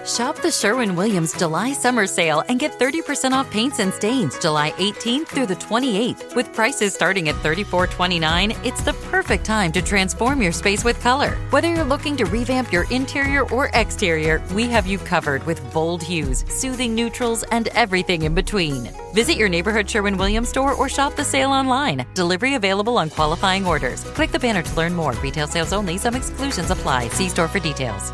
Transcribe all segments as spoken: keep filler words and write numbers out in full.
Shop the Sherwin-Williams July Summer Sale and get thirty percent off paints and stains July eighteenth through the twenty-eighth. With prices starting at thirty-four twenty-nine, it's the perfect time to transform your space with color. Whether you're looking to revamp your interior or exterior, we have you covered with bold hues, soothing neutrals, and everything in between. Visit your neighborhood Sherwin-Williams store or shop the sale online. Delivery available on qualifying orders. Click the banner to learn more. Retail sales only. Some exclusions apply. See store for details.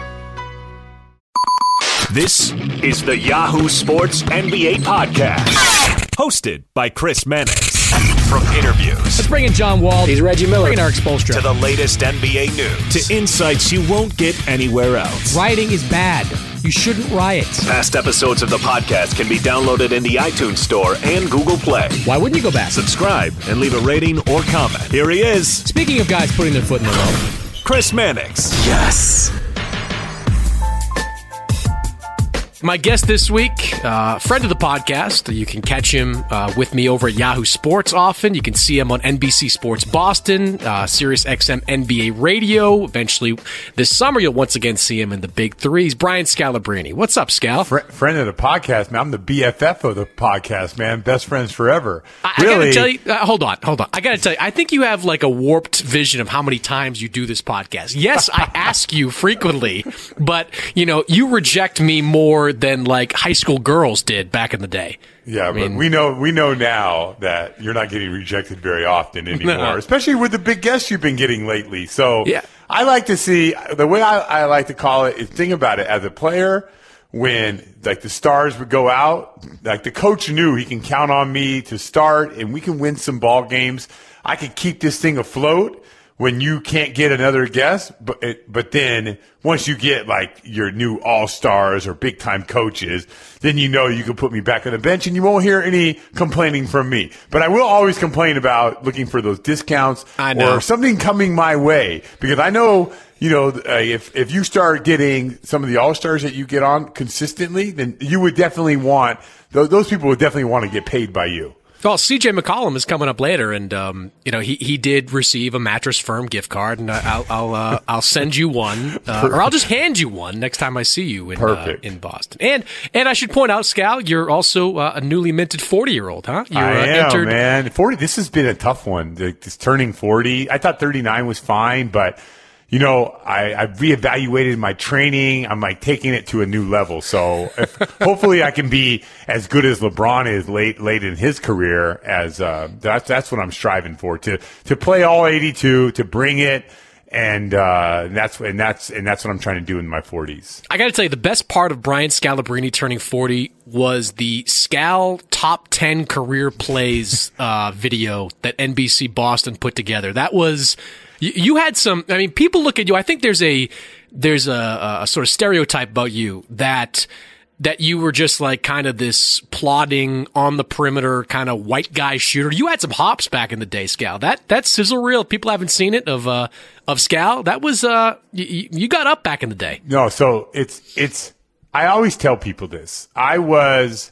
This is the Yahoo Sports N B A Podcast, hosted by Chris Mannix. From interviews, let's bring in John Wall. He's Reggie Miller. Bring in Eric Spoelstra. To the latest N B A news, to insights you won't get anywhere else. Rioting is bad. You shouldn't riot. Past episodes of the podcast can be downloaded in the iTunes Store and Google Play. Why wouldn't you go back? Subscribe and leave a rating or comment. Here he is. Speaking of guys putting their foot in the road, Chris Mannix. Yes. My guest this week, uh, friend of the podcast. You can catch him uh, with me over at Yahoo Sports often. You can see him on N B C Sports Boston, uh, Sirius X M N B A Radio. Eventually, this summer, you'll once again see him in the Big Three. He's Brian Scalabrine. What's up, Scal? Fr- friend of the podcast, man. I'm the B F F of the podcast, man. Best friends forever. I, really? I gotta tell you, uh, hold on, hold on. I gotta tell you, I think you have like a warped vision of how many times you do this podcast. Yes, I ask you frequently, but you know, you reject me more than like high school girls did back in the day. Yeah, I mean, but we know we know now that you're not getting rejected very often anymore, No. especially with the big guests you've been getting lately. So Yeah. I like to see, the way I, I like to call it is, think about it as a player, when like the stars would go out, like the coach knew he can count on me to start and we can win some ball games. I could keep this thing afloat when you can't get another guest, but it, but then once you get like your new all-stars or big-time coaches, then you know you can put me back on the bench and you won't hear any complaining from me. But I will always complain about looking for those discounts I know. or something coming my way, because I know, you know, uh, if if you start getting some of the all-stars that you get on consistently, then you would definitely want, those, those people would definitely want to get paid by you. Well, C J McCollum is coming up later, and um, you know he, he did receive a Mattress Firm gift card, and I'll I'll uh, I'll send you one, uh, or I'll just hand you one next time I see you in uh, in Boston. And and I should point out, Scal, you're also uh, a newly minted forty year old, huh? You're, I uh, am, entered- man. forty. This has been a tough one. This turning forty. I thought thirty-nine was fine, but you know, I, I've reevaluated my training. I'm like taking it to a new level. So if, hopefully I can be as good as LeBron is late, late in his career. As uh, that's that's what I'm striving for, to to play all eighty-two, to bring it, and uh, that's and that's and that's what I'm trying to do in my forties. I got to tell you, the best part of Brian Scalabrine turning forty was the Scal top ten career plays uh, video that N B C Boston put together. That was. You had some, I mean, people look at you. I think there's a, there's a, a sort of stereotype about you that, that you were just like kind of this plodding on the perimeter kind of white guy shooter. You had some hops back in the day, Scal. That, that sizzle reel, people haven't seen it of, uh, of Scal. That was, uh, you, you got up back in the day. No, so it's, it's, I always tell people this. I was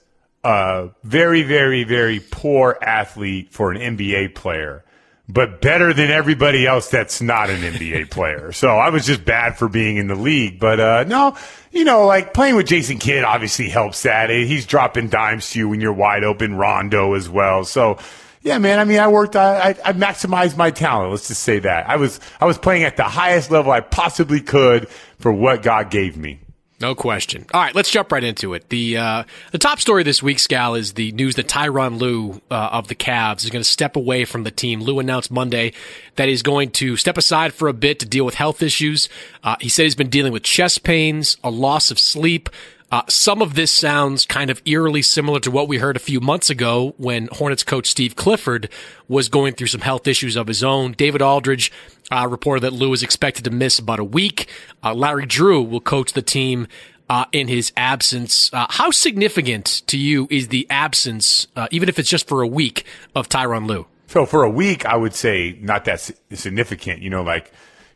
a very, very, very poor athlete for an N B A player, but better than everybody else that's not an N B A player. So I was just bad for being in the league. But uh no, you know, like playing with Jason Kidd obviously helps that. He's dropping dimes to you when you're wide open, Rondo as well. So yeah, man, I mean, I worked, I, I maximized my talent. Let's just say that. I was, I was playing at the highest level I possibly could for what God gave me. No question. All right, let's jump right into it. The uh, the top story this week, Scal, is the news that Tyronn Lue uh, of the Cavs is going to step away from the team. Lue announced Monday that he's going to step aside for a bit to deal with health issues. Uh, he said he's been dealing with chest pains, a loss of sleep. Uh, some of this sounds kind of eerily similar to what we heard a few months ago when Hornets coach Steve Clifford was going through some health issues of his own. David Aldridge uh, reported that Lue is expected to miss about a week. Uh, Larry Drew will coach the team uh, in his absence. Uh, how significant to you is the absence, uh, even if it's just for a week, of Tyronn Lue? So for a week, I would say not that significant. You know, like,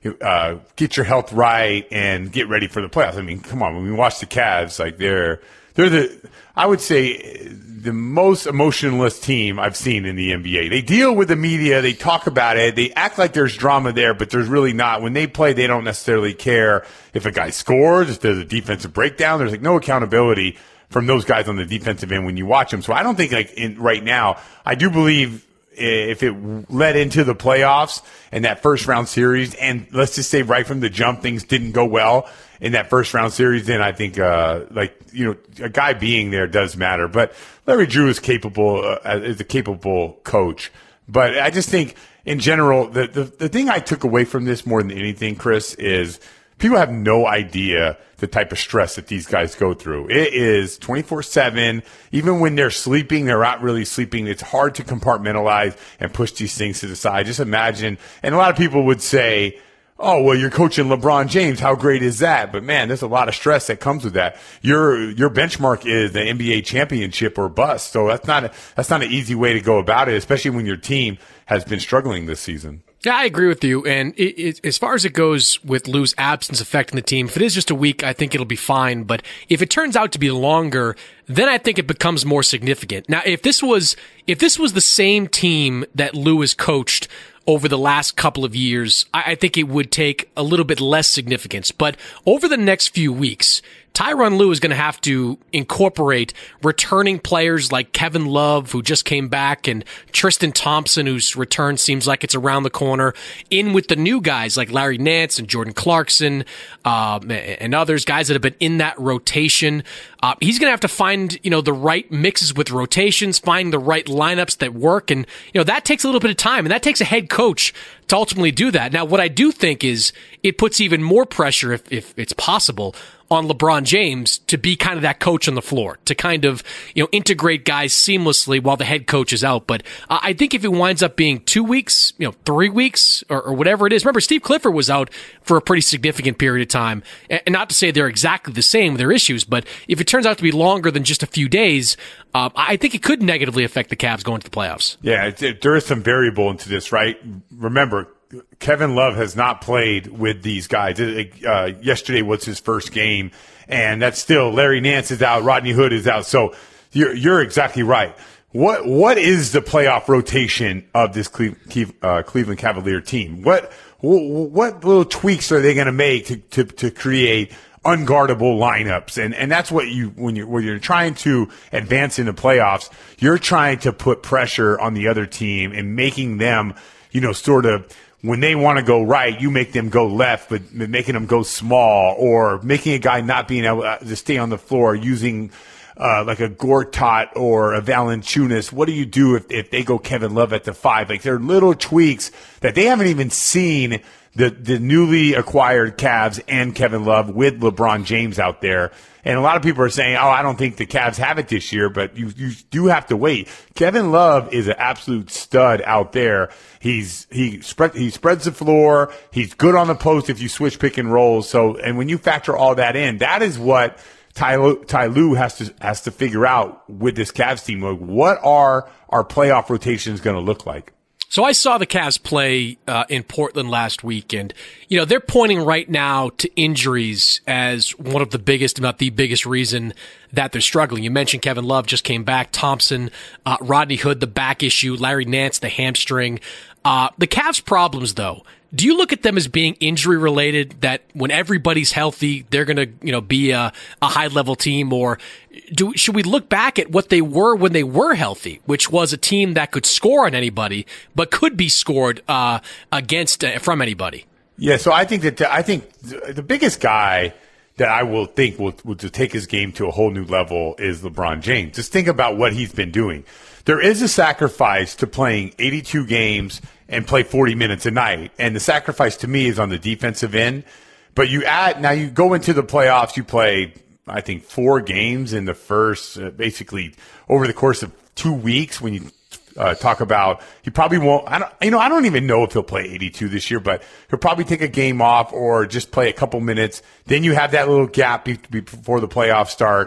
uh, get your health right and get ready for the playoffs. I mean, come on, when we watch the Cavs, like they're they're the I would say the most emotionless team I've seen in the N B A. They deal with the media, they talk about it, they act like there's drama there, but there's really not. When they play, they don't necessarily care if a guy scores, if there's a defensive breakdown. There's like no accountability from those guys on the defensive end when you watch them. So I don't think like in right now, I do believe if it led into the playoffs and that first round series, and let's just say right from the jump things didn't go well in that first round series, then I think uh like you know a guy being there does matter. But Larry Drew is capable uh, is a capable coach. But I just think in general the, the the thing I took away from this more than anything, Chris, is people have no idea the type of stress that these guys go through. It is twenty-four seven. Even when they're sleeping, they're not really sleeping. It's hard to compartmentalize and push these things to the side. Just imagine, and a lot of people would say, oh, well, you're coaching LeBron James. How great is that? But man, there's a lot of stress that comes with that. Your your benchmark is the N B A championship or bust. So that's not a, that's not an easy way to go about it, especially when your team has been struggling this season. Yeah, I agree with you. And it, it, as far as it goes with Lou's absence affecting the team, if it is just a week, I think it'll be fine. But if it turns out to be longer, then I think it becomes more significant. Now, if this was if this was the same team that Lou has coached over the last couple of years, I, I think it would take a little bit less significance. But over the next few weeks, Tyronn Lue is going to have to incorporate returning players like Kevin Love, who just came back, and Tristan Thompson, whose return seems like it's around the corner, in with the new guys like Larry Nance and Jordan Clarkson, uh, and others, guys that have been in that rotation. Uh, he's going to have to find, you know, the right mixes with rotations, find the right lineups that work. And, you know, that takes a little bit of time, and that takes a head coach to ultimately do that. Now, what I do think is it puts even more pressure, if, if it's possible, on LeBron James to be kind of that coach on the floor, to kind of, you know, integrate guys seamlessly while the head coach is out. But uh, I think if it winds up being two weeks, you know, three weeks or, or whatever it is, remember Steve Clifford was out for a pretty significant period of time. And not to say they're exactly the same with their issues, but if it turns out to be longer than just a few days, uh, I think it could negatively affect the Cavs going to the playoffs. Yeah, it, it, there is some variable into this, right? Remember, Kevin Love has not played with these guys. Uh, yesterday was his first game, and that's still Larry Nance is out, Rodney Hood is out. So you're you're exactly right. What what is the playoff rotation of this Cle- uh, Cleveland Cavalier team? What what little tweaks are they going to make to, to to create unguardable lineups? And and that's what you when you when you're trying to advance in the playoffs, you're trying to put pressure on the other team and making them, you know, sort of, when they want to go right, you make them go left, but making them go small, or making a guy not being able to stay on the floor using uh, like a Gortat or a Valanciunas. What do you do if, if they go Kevin Love at the five? Like, there are little tweaks that they haven't even seen the, the newly acquired Cavs and Kevin Love with LeBron James out there. And a lot of people are saying, oh, I don't think the Cavs have it this year, but you, you do have to wait. Kevin Love is an absolute stud out there. He's, he spread, he spreads the floor. He's good on the post if you switch pick and rolls. So, and when you factor all that in, that is what Ty, Ty Lue has to, has to figure out with this Cavs team. Like, what are our playoff rotations going to look like? So I saw the Cavs play uh, in Portland last week, and, you know, they're pointing right now to injuries as one of the biggest, if not the biggest reason that they're struggling. You mentioned Kevin Love just came back, Thompson, uh, Rodney Hood, the back issue, Larry Nance, the hamstring. Uh, the Cavs' problems, though, do you look at them as being injury related, that when everybody's healthy, they're going to, you know, be a, a high level team? Or do, should we look back at what they were when they were healthy, which was a team that could score on anybody, but could be scored, uh, against, uh, from anybody? Yeah. So I think that, the, I think the biggest guy that I will think will, will to take his game to a whole new level is LeBron James. Just think about what he's been doing. There is a sacrifice to playing eighty-two games and play forty minutes a night. And the sacrifice to me is on the defensive end. But you add, now you go into the playoffs, you play, I think, four games in the first, uh, basically over the course of two weeks when you uh, talk about, he probably won't, I don't, you know, I don't even know if he'll play eighty-two this year, but he'll probably take a game off or just play a couple minutes. Then you have that little gap before the playoffs start.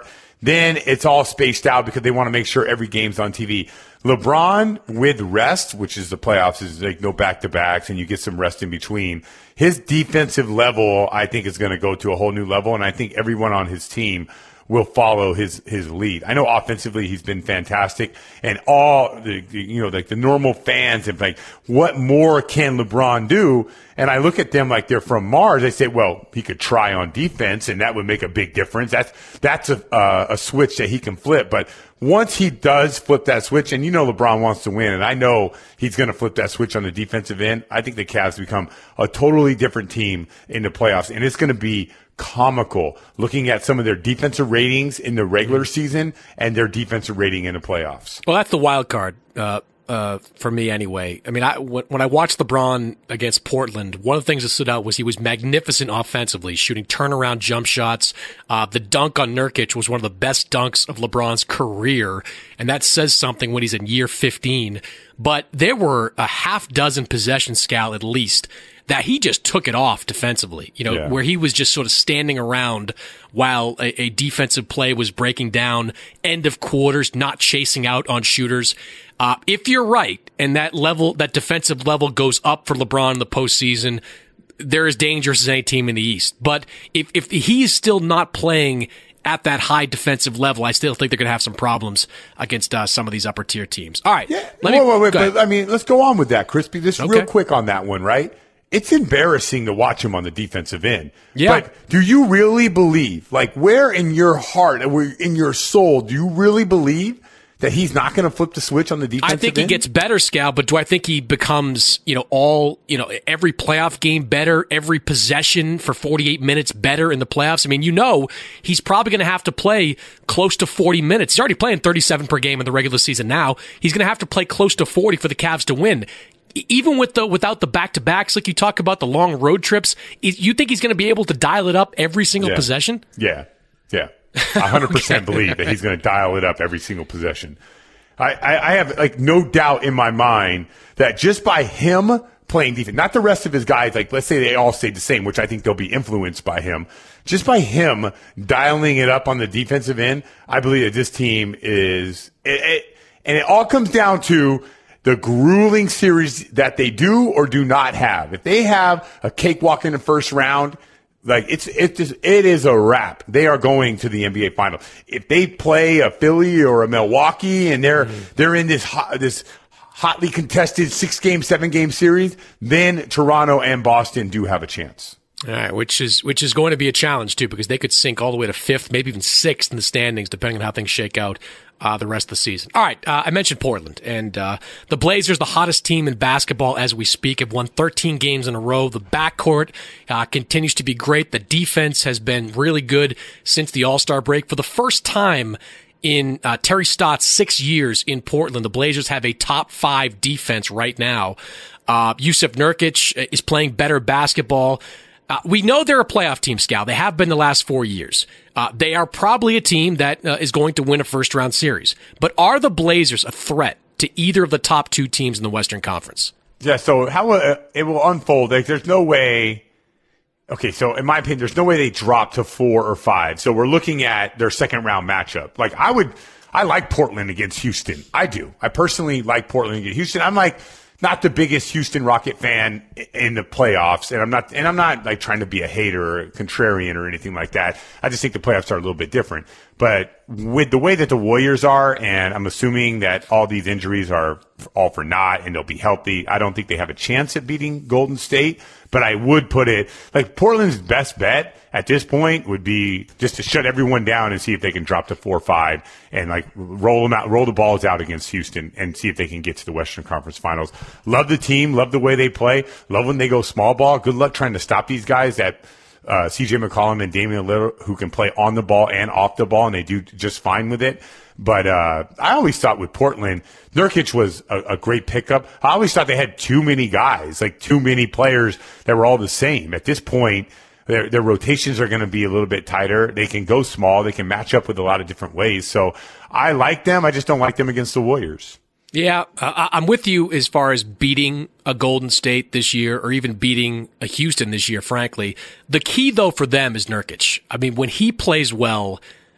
then it's all spaced out because they want to make sure every game's on T V. LeBron with rest, which is the playoffs, is like no back-to-backs and you get some rest in between. His defensive level, I think, is going to go to a whole new level, and I think everyone on his team will follow his his lead. I know offensively he's been fantastic, and all the, the you know like the normal fans have like, what more can LeBron do? And I look at them like they're from Mars. I say, well, he could try on defense, and that would make a big difference. That's that's a uh, a switch that he can flip. But once he does flip that switch, and you know LeBron wants to win, and I know he's going to flip that switch on the defensive end, I think the Cavs become a totally different team in the playoffs, and it's going to be comical looking at some of their defensive ratings in the regular season and their defensive rating in the playoffs. Well, that's the wild card uh, uh, for me anyway. I mean, I, when I watched LeBron against Portland, one of the things that stood out was he was magnificent offensively, shooting turnaround jump shots. Uh, the dunk on Nurkic was one of the best dunks of LeBron's career, and that says something when he's in year fifteen. But there were a half dozen possession, Scal, at least, that he just took it off defensively, you know, yeah. where he was just sort of standing around while a, a defensive play was breaking down, end of quarters, not chasing out on shooters. Uh, if you're right, and that level, that defensive level goes up for LeBron in the postseason, they're as dangerous as any team in the East. But if, if he's still not playing at that high defensive level, I still think they're going to have some problems against uh, some of these upper tier teams. All right. Yeah. Let me, wait, wait, wait, but, I mean, let's go on with that, Crispy. Just okay. real quick on that one, right? It's embarrassing to watch him on the defensive end. Yeah. But do you really believe, like where in your heart, in your soul, do you really believe that he's not going to flip the switch on the defensive end? I think end? he gets better, Scal, but do I think he becomes, you know, all, you know, every playoff game better, every possession for forty-eight minutes better in the playoffs? I mean, you know, he's probably going to have to play close to forty minutes. He's already playing thirty-seven per game in the regular season now. He's going to have to play close to forty for the Cavs to win. Even with the without the back-to-backs, like you talk about the long road trips, you think he's going to be able to dial it up every single yeah. possession? Yeah, yeah. I one hundred percent okay. believe that he's going to dial it up every single possession. I, I, I have like no doubt in my mind that just by him playing defense, not the rest of his guys, like let's say they all stayed the same, which I think they'll be influenced by him, just by him dialing it up on the defensive end, I believe that this team is it, it, and it all comes down to the grueling series that they do or do not have. If they have a cakewalk in the first round, like it's it's just it is a wrap. They are going to the N B A final. If they play a Philly or a Milwaukee and they're mm-hmm. they're in this hot, this hotly contested six game, seven game series, then Toronto and Boston do have a chance. All right, which is which is going to be a challenge too, because they could sink all the way to fifth, maybe even sixth in the standings, depending on how things shake out uh, the rest of the season. All right, uh, I mentioned Portland, and uh, the Blazers, the hottest team in basketball as we speak, have won thirteen games in a row. The backcourt uh, continues to be great. The defense has been really good since the All-Star break. For the first time in uh, Terry Stott's six years in Portland, the Blazers have a top five defense right now. Uh, Jusuf Nurkic is playing better basketball. Uh, we know they're a playoff team, Scal. They have been the last four years. Uh, they are probably a team that uh, is going to win a first-round series. But are the Blazers a threat to either of the top two teams in the Western Conference? Yeah, so how uh, it will unfold, like, there's no way – okay, so in my opinion, there's no way they drop to four or five. So we're looking at their second-round matchup. Like, I would – I like Portland against Houston. I do. I personally like Portland against Houston. I'm like – not the biggest Houston Rocket fan in the playoffs, and I'm not, and I'm not like trying to be a hater or a contrarian or anything like that. I just think the playoffs are a little bit different. But with the way that the Warriors are, and I'm assuming that all these injuries are all for naught and they'll be healthy, I don't think they have a chance at beating Golden State. But I would put it like Portland's best bet at this point would be just to shut everyone down and see if they can drop to four or five and like roll them out, roll the balls out against Houston and see if they can get to the Western Conference Finals. Love the team, love the way they play, love when they go small ball. Good luck trying to stop these guys that uh, C J McCollum and Damian Lillard, who can play on the ball and off the ball, and they do just fine with it. But uh, I always thought with Portland, Nurkic was a, a great pickup. I always thought they had too many guys, like too many players that were all the same. At this point, their, their rotations are going to be a little bit tighter. They can go small. They can match up with a lot of different ways. So I like them. I just don't like them against the Warriors. Yeah, uh, I'm with you as far as beating a Golden State this year or even beating a Houston this year, frankly. The key, though, for them is Nurkic. I mean, when he plays well,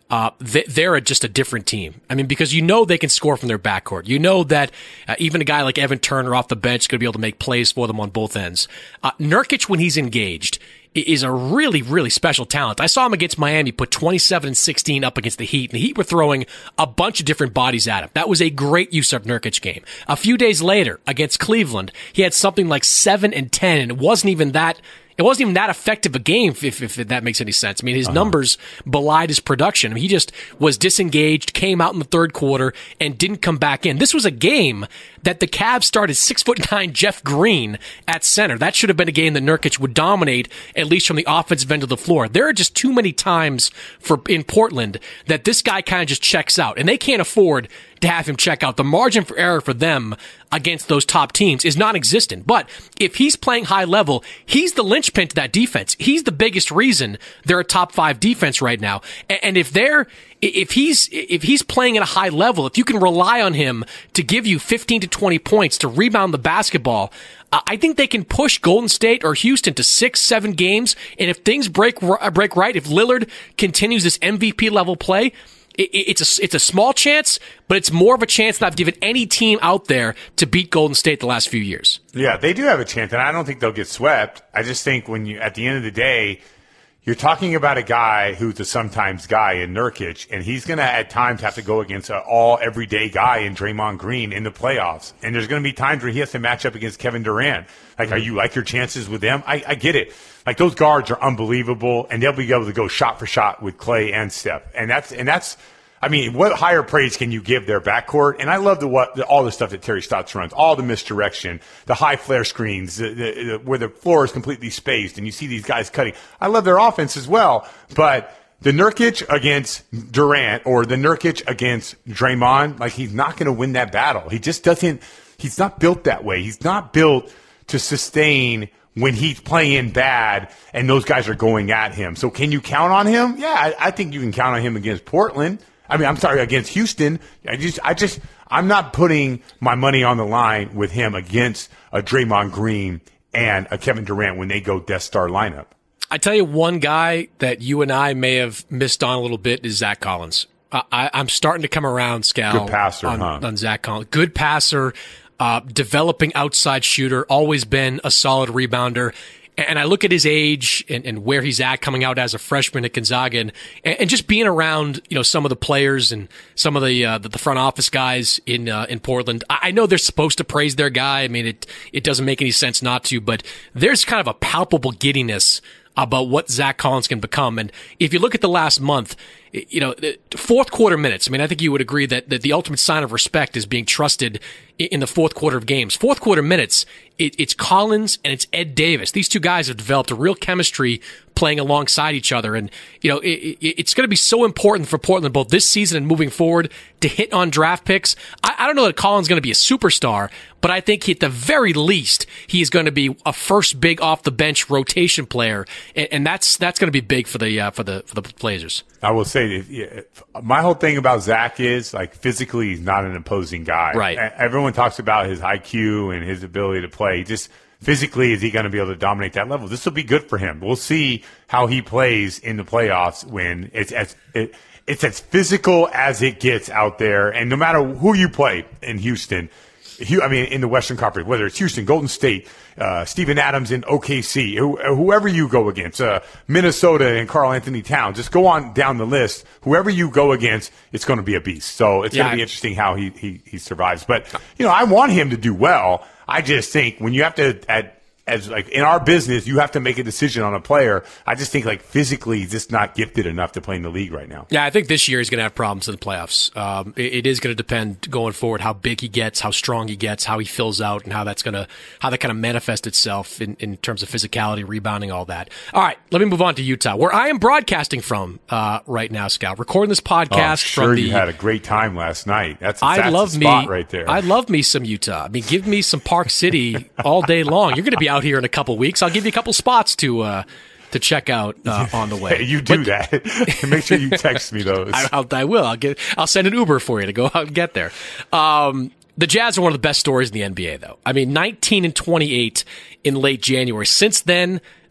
uh, they, they're just a different team. I mean, because you know they can score from their backcourt. You know that uh, even a guy like Evan Turner off the bench is going to be able to make plays for them on both ends. Uh, Nurkic, when he's engaged, is a really, really special talent. I saw him against Miami put twenty-seven and sixteen up against the Heat, and the Heat were throwing a bunch of different bodies at him. That was a great Jusuf Nurkic game. A few days later, against Cleveland, he had something like seven and ten, and it wasn't even that It wasn't even that effective a game, if, if that makes any sense. I mean, his uh-huh. numbers belied his production. I mean, he just was disengaged, came out in the third quarter, and didn't come back in. This was a game that the Cavs started six foot nine Jeff Green at center. That should have been a game that Nurkic would dominate, at least from the offensive end of the floor. There are just too many times for in Portland that this guy kind of just checks out, and they can't afford to have him check out. The margin for error for them against those top teams is non-existent. But if he's playing high level, he's the linchpin to that defense. He's the biggest reason they're a top five defense right now. And if they're, if he's, if he's playing at a high level, if you can rely on him to give you fifteen to twenty points, to rebound the basketball, I think they can push Golden State or Houston to six, seven games. And if things break, break right, if Lillard continues this M V P level play, It's a, it's a small chance, but it's more of a chance than I've given any team out there to beat Golden State the last few years. Yeah, they do have a chance, and I don't think they'll get swept. I just think when you, at the end of the day, you're talking about a guy who's a sometimes guy in Nurkic, and he's going to at times have to go against an all everyday guy in Draymond Green in the playoffs. And there's going to be times where he has to match up against Kevin Durant. Like, are you like your chances with them? I, I get it. Like, those guards are unbelievable, and they'll be able to go shot for shot with Clay and Steph. And that's, and that's, I mean, what higher praise can you give their backcourt? And I love the what the, all the stuff that Terry Stotts runs, all the misdirection, the high flare screens, the, the, the, where the floor is completely spaced, and you see these guys cutting. I love their offense as well, but the Nurkic against Durant or the Nurkic against Draymond, like, he's not going to win that battle. He just doesn't. He's not built that way. He's not built to sustain when he's playing bad and those guys are going at him. So can you count on him? Yeah, I, I think you can count on him against Portland. I mean, I'm sorry, against Houston. I just, I just, I'm not putting my money on the line with him against a Draymond Green and a Kevin Durant when they go Death Star lineup. I tell you, one guy that you and I may have missed on a little bit is Zach Collins. Uh, I, I'm starting to come around, Scal. Good passer, on, huh? on Zach Collins. Good passer, uh, developing outside shooter, always been a solid rebounder. And I look at his age and, and where he's at coming out as a freshman at Gonzaga, and, and just being around, you know, some of the players and some of the uh, the, the front office guys in uh, in Portland. I, I know they're supposed to praise their guy. I mean, it it doesn't make any sense not to, but there's kind of a palpable giddiness about what Zach Collins can become. And if you look at the last month, you know, fourth quarter minutes, I mean, I think you would agree that, that the ultimate sign of respect is being trusted in the fourth quarter of games. Fourth quarter minutes, it, it's Collins and it's Ed Davis. These two guys have developed a real chemistry playing alongside each other. And, you know, it, it, it's going to be so important for Portland both this season and moving forward to hit on draft picks. I, I don't know that Collins is going to be a superstar, but I think he, at the very least, he is going to be a first big off the bench rotation player. And, and that's, that's going to be big for the, uh, for the, for the Blazers. I will say, if, if, my whole thing about Zach is, like, physically he's not an imposing guy. Right. Everyone talks about his I Q and his ability to play. Just physically, is he going to be able to dominate that level? This will be good for him. We'll see how he plays in the playoffs when it's as it, it's as physical as it gets out there. And no matter who you play in Houston, I mean, in the Western Conference, whether it's Houston, Golden State, uh, Steven Adams in O K C, who, whoever you go against, uh, Minnesota and Karl Anthony Towns, just go on down the list. Whoever you go against, it's going to be a beast. So it's yeah, going to be interesting how he, he, he survives. But, you know, I want him to do well. I just think when you have to, at, as like in our business, you have to make a decision on a player. I just think, like, physically he's just not gifted enough to play in the league right now. Yeah, I think this year he's going to have problems in the playoffs. Um, it, it is going to depend going forward how big he gets, how strong he gets, how he fills out, and how that's going to how that kind of manifests itself in, in terms of physicality, rebounding, all that. All right, let me move on to Utah, where I am broadcasting from uh, right now, Scout. Recording this podcast oh, I'm sure from the. You had a great time last night. That's, I that's love the spot me, right there. I love me some Utah. I mean, give me some Park City all day long. You're going to be out here in a couple weeks. I'll give you a couple spots to uh, to check out uh, on the way. You do but, that. Make sure you text me those. I, I'll, I will. I'll get. I'll send an Uber for you to go out and get there. Um, the Jazz are one of the best stories in the N B A, though. I mean, nineteen and twenty-eight in late January. Since then,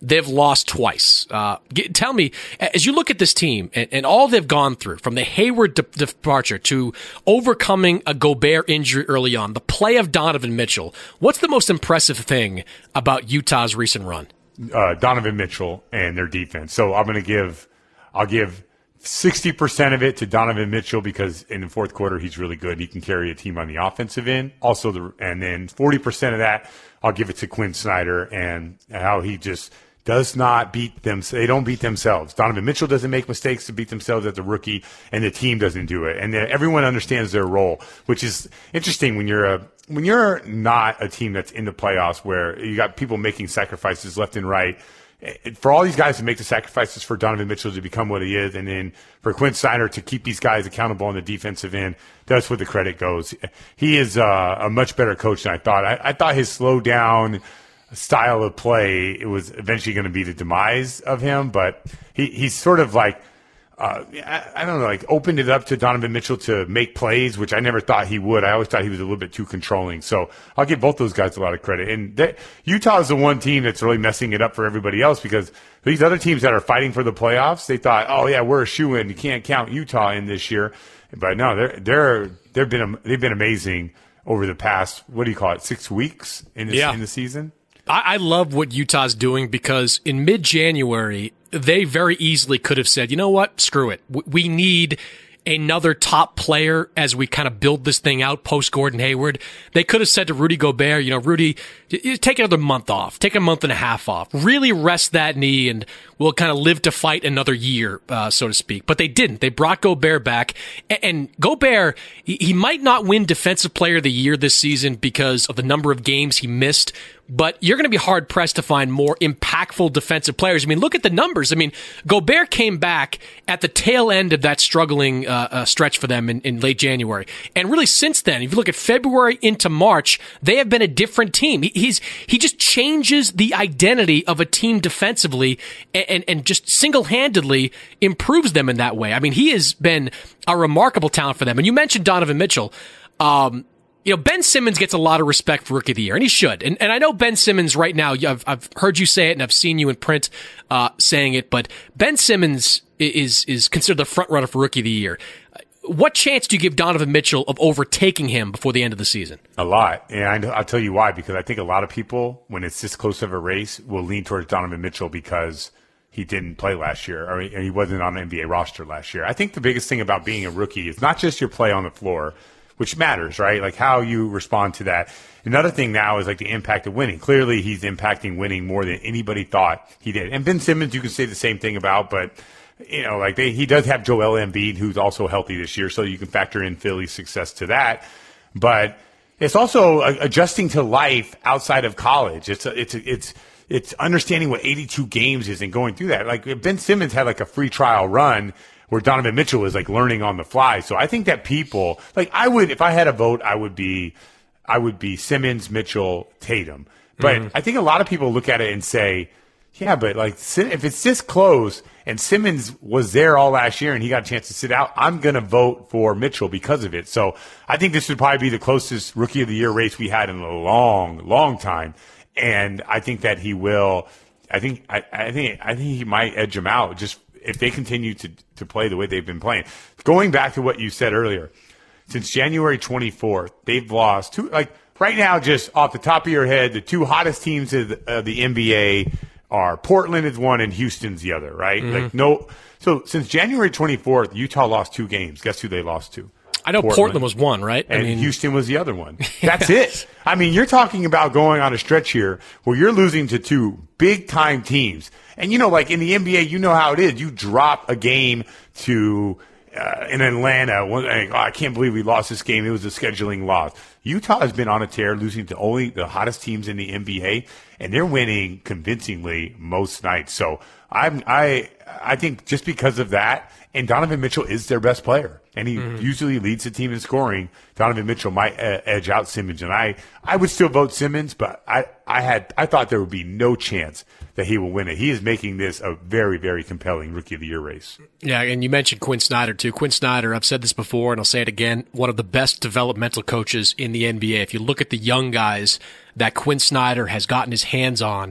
they've lost twice. Uh, get, tell me, as you look at this team and, and all they've gone through, from the Hayward de- departure to overcoming a Gobert injury early on, the play of Donovan Mitchell, what's the most impressive thing about Utah's recent run? Uh, Donovan Mitchell and their defense. So I'm going to give, I'll give sixty percent of it to Donovan Mitchell because in the fourth quarter he's really good. He can carry a team on the offensive end. Also, the and then forty percent of that I'll give it to Quinn Snyder and how he just does not beat them. They don't beat themselves. Donovan Mitchell doesn't make mistakes to beat themselves as a rookie, and the team doesn't do it. And everyone understands their role, which is interesting when you're a when you're not a team that's in the playoffs where you got people making sacrifices left and right. For all these guys to make the sacrifices for Donovan Mitchell to become what he is, and then for Quinn Snyder to keep these guys accountable on the defensive end, that's where the credit goes. He is uh, a much better coach than I thought. I, I thought his slow down style of play, it was eventually going to be the demise of him, but he, he's sort of like, uh, I, I don't know, like opened it up to Donovan Mitchell to make plays, which I never thought he would. I always thought he was a little bit too controlling. So I'll give both those guys a lot of credit. And that, Utah is the one team that's really messing it up for everybody else because these other teams that are fighting for the playoffs, they thought, oh yeah, we're a shoo-in. You can't count Utah in this year. But no, they're, they're, they've been, they've been amazing over the past, what do you call it, six weeks in the, yeah. in the season? I love what Utah's doing because in mid-January, they very easily could have said, you know what, screw it. We need another top player as we kind of build this thing out post Gordon Hayward. They could have said to Rudy Gobert, you know, Rudy, take another month off, take a month and a half off, really rest that knee and we'll kind of live to fight another year, uh, so to speak. But they didn't. They brought Gobert back, and, and Gobert, he, he might not win Defensive Player of the Year this season because of the number of games he missed, but you're going to be hard pressed to find more impactful defensive players. I mean, look at the numbers. I mean, Gobert came back at the tail end of that struggling uh, uh, stretch for them in, in late January. And really since then, if you look at February into March, they have been a different team. He, he's, he just changes the identity of a team defensively and, and, and just single-handedly improves them in that way. I mean, he has been a remarkable talent for them. And you mentioned Donovan Mitchell. Um, You know, Ben Simmons gets a lot of respect for Rookie of the Year, and he should. And, and I know Ben Simmons right now, I've, I've heard you say it, and I've seen you in print uh, saying it, but Ben Simmons is is considered the front runner for Rookie of the Year. What chance do you give Donovan Mitchell of overtaking him before the end of the season? A lot. And I'll tell you why, because I think a lot of people, when it's this close of a race, will lean towards Donovan Mitchell because he didn't play last year, or he wasn't on the N B A roster last year. I think the biggest thing about being a rookie is not just your play on the floor, which matters, right? Like how you respond to that. Another thing now is like the impact of winning. Clearly, he's impacting winning more than anybody thought he did. And Ben Simmons, you can say the same thing about, but you know, like they, he does have Joel Embiid, who's also healthy this year, so you can factor in Philly's success to that. But it's also adjusting to life outside of college. It's a, it's a, it's it's understanding what eighty-two games is and going through that. Like Ben Simmons had like a free trial run where Donovan Mitchell is like learning on the fly. So I think that people like I would, if I had a vote, I would be, I would be Simmons, Mitchell, Tatum. But mm-hmm. I think a lot of people look at it and say, yeah, but like if it's this close and Simmons was there all last year and he got a chance to sit out, I'm going to vote for Mitchell because of it. So I think this would probably be the closest Rookie of the Year race we had in a long, long time. And I think that he will, I think, I, I think, I think he might edge him out just if they continue to, to play the way they've been playing. Going back to what you said earlier, since January twenty-fourth, they've lost two, like right now, just off the top of your head, the two hottest teams of the, of the N B A are Portland is one and Houston's the other, right? Mm-hmm. Like no, so since January twenty-fourth, Utah lost two games. Guess who they lost to? I know Portland, Portland was one, right? And I mean, Houston was the other one. That's yeah. it. I mean, you're talking about going on a stretch here where you're losing to two big-time teams. And, you know, like in the N B A, you know how it is. You drop a game to uh, in Atlanta. One, oh, I can't believe we lost this game. It was a scheduling loss. Utah has been on a tear, losing to only the hottest teams in the N B A, and they're winning convincingly most nights. So I'm, I I think just because of that, and Donovan Mitchell is their best player, and he mm-hmm. usually leads the team in scoring. Donovan Mitchell might uh, edge out Simmons, and I, I would still vote Simmons, but I, I had I thought there would be no chance that he will win it. He is making this a very, very compelling Rookie of the Year race. Yeah, and you mentioned Quinn Snyder, too. Quinn Snyder, I've said this before, and I'll say it again, one of the best developmental coaches in the N B A. If you look at the young guys that Quinn Snyder has gotten his hands on,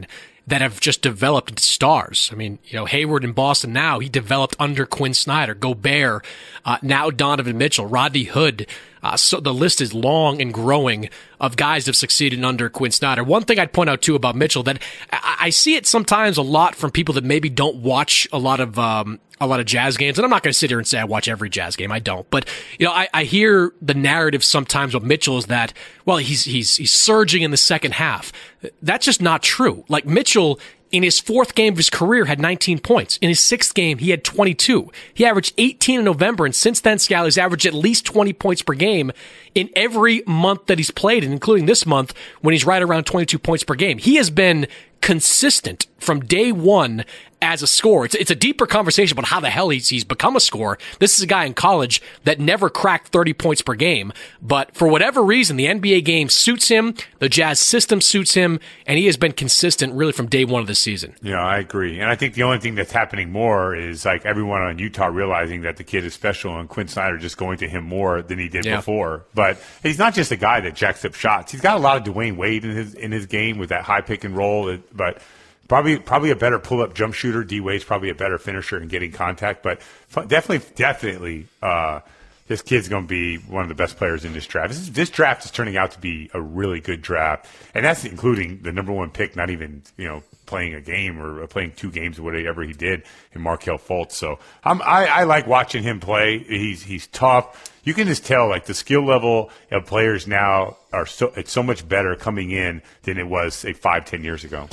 that have just developed into stars. I mean, you know, Hayward in Boston now, he developed under Quinn Snyder, Gobert, uh, now Donovan Mitchell, Rodney Hood. Uh, so the list is long and growing of guys that have succeeded under Quinn Snyder. One thing I'd point out too about Mitchell that I, I see it sometimes a lot from people that maybe don't watch a lot of, um, a lot of Jazz games. And I'm not going to sit here and say I watch every Jazz game. I don't. But, you know, I, I hear the narrative sometimes with Mitchell is that, well, he's, he's, he's surging in the second half. That's just not true. Like Mitchell, in his fourth game of his career, had nineteen points. In his sixth game, he had twenty-two. He averaged eighteen in November, and since then, Scal, he's averaged at least twenty points per game in every month that he's played, and including this month when he's right around twenty-two points per game. He has been consistent from day one as a scorer. It's, it's a deeper conversation about how the hell he's, he's become a scorer. This is a guy in college that never cracked thirty points per game, but for whatever reason, the N B A game suits him, the Jazz system suits him, and he has been consistent really from day one of the season. Yeah, I agree. And I think the only thing that's happening more is like everyone on Utah realizing that the kid is special and Quinn Snyder just going to him more than he did yeah. before. But he's not just a guy that jacks up shots. He's got a lot of Dwayne Wade in his in his game with that high pick and roll, but Probably, probably a better pull-up jump shooter. D Wade's probably a better finisher in getting contact, but definitely, definitely, uh, this kid's going to be one of the best players in this draft. This, is, this draft is turning out to be a really good draft, and that's including the number one pick, not even you know playing a game or playing two games or whatever he did in Markelle Fultz. So I'm, I, I like watching him play. He's he's tough. You can just tell like the skill level of players now are so it's so much better coming in than it was say five, ten years ago.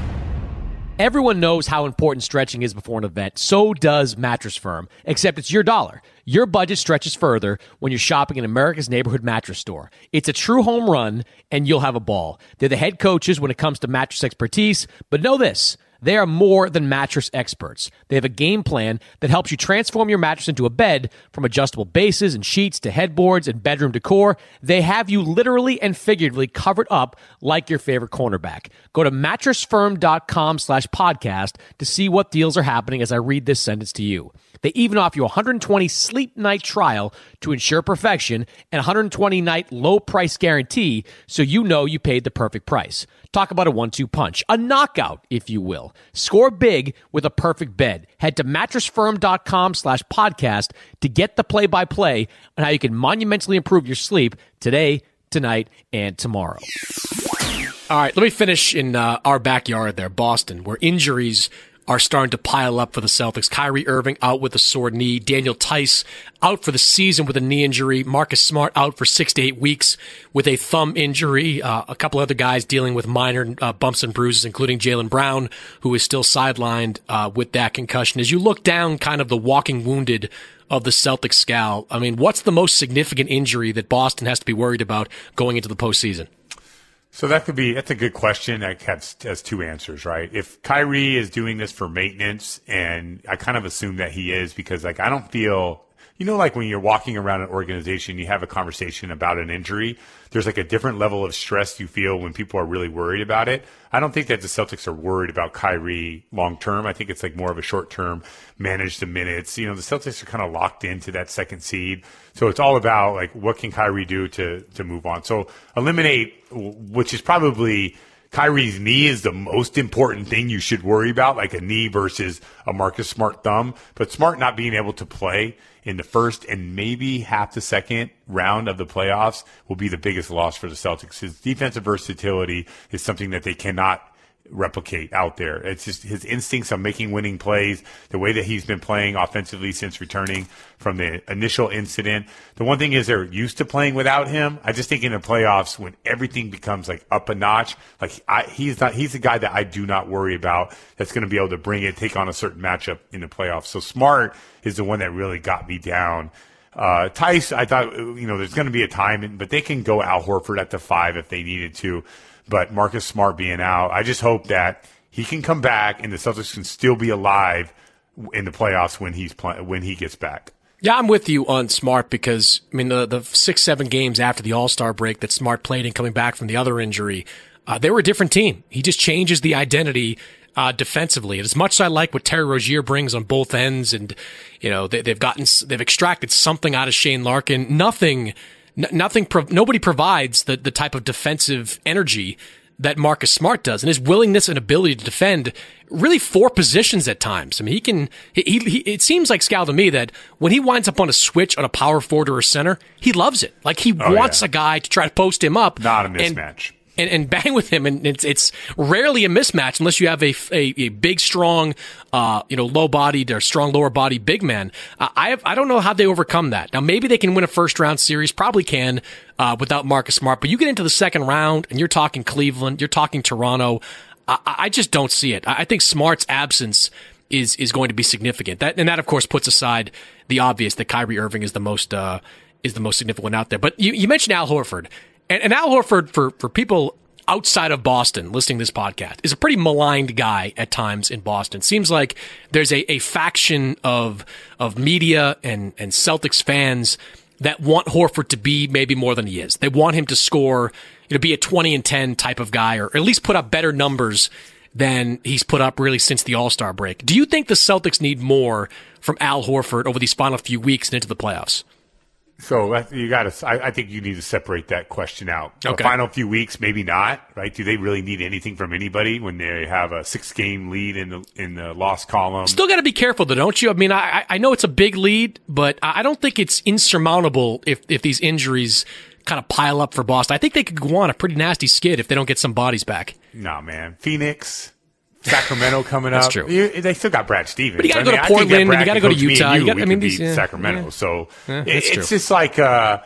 Everyone knows how important stretching is before an event. So does Mattress Firm, except it's your dollar. Your budget stretches further when you're shopping in America's neighborhood mattress store. It's a true home run, and you'll have a ball. They're the head coaches when it comes to mattress expertise, but know this. They are more than mattress experts. They have a game plan that helps you transform your mattress into a bed, from adjustable bases and sheets to headboards and bedroom decor. They have you literally and figuratively covered up like your favorite cornerback. Go to mattressfirm.com slash podcast to see what deals are happening as I read this sentence to you. They even offer you a one hundred twenty sleep night trial to ensure perfection and one hundred twenty night low price guarantee, so you know you paid the perfect price. Talk about a one two punch, a knockout, if you will. Score big with a perfect bed. Head to mattressfirm.com slash podcast to get the play-by-play on how you can monumentally improve your sleep today, tonight, and tomorrow. All right, let me finish in uh, our backyard there, Boston, where injuries are starting to pile up for the Celtics. Kyrie Irving out with a sore knee. Daniel Tice out for the season with a knee injury. Marcus Smart out for six to eight weeks with a thumb injury. Uh, a couple other guys dealing with minor uh, bumps and bruises, including Jaylen Brown, who is still sidelined uh, with that concussion. As you look down kind of the walking wounded of the Celtics, Scal, I mean, what's the most significant injury that Boston has to be worried about going into the postseason? So that could be, that's a good question that has, has two answers, right? If Kyrie is doing this for maintenance, and I kind of assume that he is, because like I don't feel, you know, like when you're walking around an organization, you have a conversation about an injury, there's like a different level of stress you feel when people are really worried about it. I don't think that the Celtics are worried about Kyrie long term. I think it's like more of a short term, manage the minutes. You know, the Celtics are kind of locked into that second seed. So it's all about like what can Kyrie do to to move on. So eliminate, which is probably Kyrie's knee is the most important thing you should worry about, like a knee versus a Marcus Smart thumb. But Smart not being able to play in the first and maybe half the second round of the playoffs will be the biggest loss for the Celtics. His defensive versatility is something that they cannot replicate out there. It's just his instincts on making winning plays, the way that he's been playing offensively since returning from the initial incident. The one thing is they're used to playing without him. I just think in the playoffs when everything becomes like up a notch, like I, he's not, he's the guy that I do not worry about that's going to be able to bring it, take on a certain matchup in the playoffs. So Smart is the one that really got me down. Uh, Tice, I thought, you know, there's going to be a time, but they can go Al Horford at the five if they needed to. But Marcus Smart being out, I just hope that he can come back and the Celtics can still be alive in the playoffs when he's play, when he gets back. Yeah, I'm with you on Smart because, I mean, the, the six, seven games after the All-Star break that Smart played and coming back from the other injury, uh, they were a different team. He just changes the identity uh, defensively. And as much as I like what Terry Rozier brings on both ends and, you know, they, they've gotten, they've extracted something out of Shane Larkin, nothing Nothing, nobody provides the, the type of defensive energy that Marcus Smart does, and his willingness and ability to defend really four positions at times. I mean, he can, he, he, it seems like, Scal, to me, that when he winds up on a switch on a power forward or a center, he loves it. Like, he oh, wants yeah. a guy to try to post him up. Not a mismatch. And, And, and bang with him, and it's it's rarely a mismatch unless you have a, a, a big, strong, uh, you know, low-bodied or strong lower-body big man. Uh, I have, I don't know how they overcome that. Now, maybe they can win a first-round series, probably can, uh, without Marcus Smart. But you get into the second round, and you're talking Cleveland, you're talking Toronto. I, I just don't see it. I think Smart's absence is is going to be significant. That and that, of course, puts aside the obvious that Kyrie Irving is the most uh, is the most significant one out there. But you, you mentioned Al Horford. And, and Al Horford, for, for people outside of Boston listening to this podcast, is a pretty maligned guy at times in Boston. Seems like there's a, a faction of of media and, and Celtics fans that want Horford to be maybe more than he is. They want him to score, you know, be a twenty and ten type of guy, or at least put up better numbers than he's put up really since the All-Star break. Do you think the Celtics need more from Al Horford over these final few weeks and into the playoffs? So you got to. I, I think you need to separate that question out. Okay. The final few weeks, maybe not. Right? Do they really need anything from anybody when they have a six-game lead in the in the loss column? Still got to be careful, though, don't you? I mean, I I know it's a big lead, but I don't think it's insurmountable if if these injuries kind of pile up for Boston. I think they could go on a pretty nasty skid if they don't get some bodies back. No, man. Phoenix. Sacramento coming That's up. That's true. You, they still got Brad Stevens. But you got to I go mean, to Portland, and you got to go to Utah. You, you got, we I mean, beat these, yeah, Sacramento. Yeah. So yeah, it, it's true. just like uh,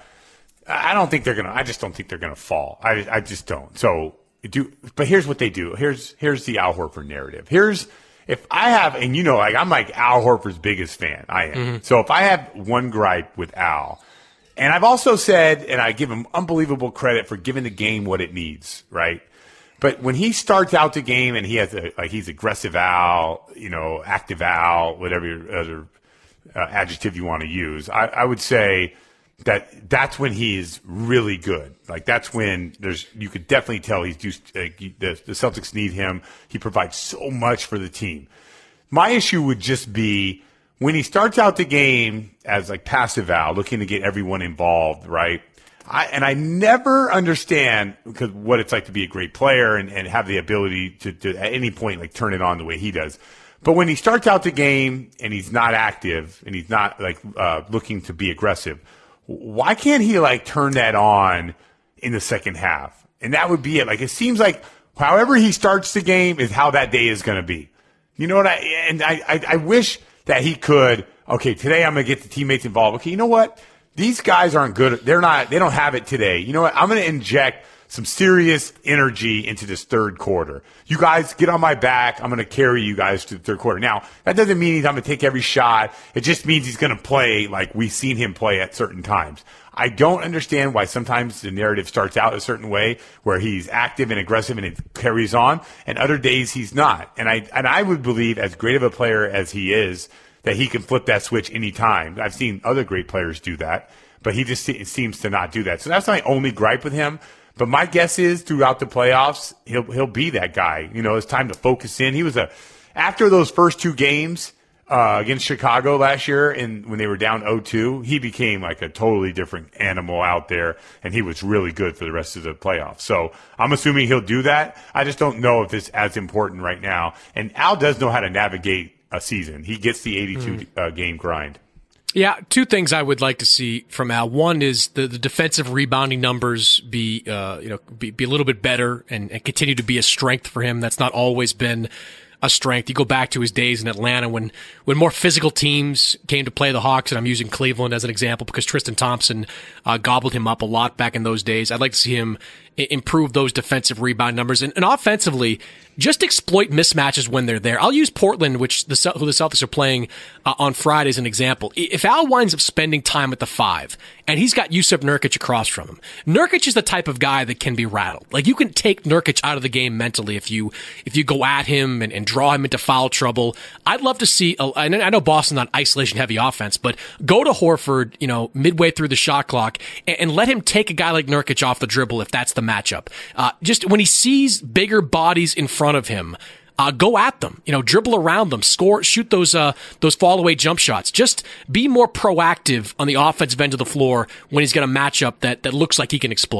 I don't think they're gonna. I just don't think they're gonna fall. I I just don't. So do. But here's what they do. Here's here's the Al Horford narrative. Here's if I have, and you know, like I'm like Al Horford's biggest fan. I am. Mm-hmm. So if I have one gripe with Al. And I've also said, and I give him unbelievable credit for giving the game what it needs, right? But when he starts out the game and he has a, like he's aggressive Al, you know, active Al, whatever other uh, adjective you want to use, I, I would say that that's when he's really good. Like that's when there's you could definitely tell he's just uh, he, the, the Celtics need him. He provides so much for the team. My issue would just be when he starts out the game as like passive Al, looking to get everyone involved, right? I, and I never understand because what it's like to be a great player and, and have the ability to, to at any point like turn it on the way he does. But when he starts out the game and he's not active and he's not like uh, looking to be aggressive, why can't he like turn that on in the second half? And that would be it. Like it seems like however he starts the game is how that day is going to be. You know what I? And I, I, I wish that he could. Okay, today I'm going to get the teammates involved. Okay, you know what? These guys aren't good. They're not, they don't have it today. You know what? I'm going to inject some serious energy into this third quarter. You guys get on my back. I'm going to carry you guys to the third quarter. Now, that doesn't mean he's I'm going to take every shot. It just means he's going to play like we've seen him play at certain times. I don't understand why sometimes the narrative starts out a certain way where he's active and aggressive and it carries on, and other days he's not. And I, and I would believe as great of a player as he is, that he can flip that switch anytime. I've seen other great players do that, but he just seems to not do that. So that's my only gripe with him. But my guess is throughout the playoffs, he'll he'll be that guy. You know, it's time to focus in. He was a after those first two games uh, against Chicago last year, and when they were down oh two, he became like a totally different animal out there, and he was really good for the rest of the playoffs. So I'm assuming he'll do that. I just don't know if it's as important right now. And Al does know how to navigate a season. He gets the eighty-two mm. uh, game grind. Yeah, two things I would like to see from Al. One is the, the defensive rebounding numbers be, uh, you know, be, be a little bit better and, and continue to be a strength for him. That's not always been a strength. You go back to his days in Atlanta when, when more physical teams came to play the Hawks, and I'm using Cleveland as an example because Tristan Thompson uh, gobbled him up a lot back in those days. I'd like to see him I- improve those defensive rebound numbers and, and offensively just exploit mismatches when they're there. I'll use Portland, which the who the Celtics are playing uh, on Friday, as an example. If Al winds up spending time at the five and he's got Jusuf Nurkic across from him, Nurkic is the type of guy that can be rattled. Like you can take Nurkic out of the game mentally if you if you go at him and, and draw him into foul trouble. I'd love to see. A, I know Boston's not isolation heavy offense, but go to Horford, you know, midway through the shot clock and, and let him take a guy like Nurkic off the dribble if that's the matchup. Uh, just when he sees bigger bodies in front of him, uh, go at them, you know, dribble around them, score, shoot those, uh, those fall away jump shots. Just be more proactive on the offensive end of the floor when he's got a matchup that, that looks like he can exploit.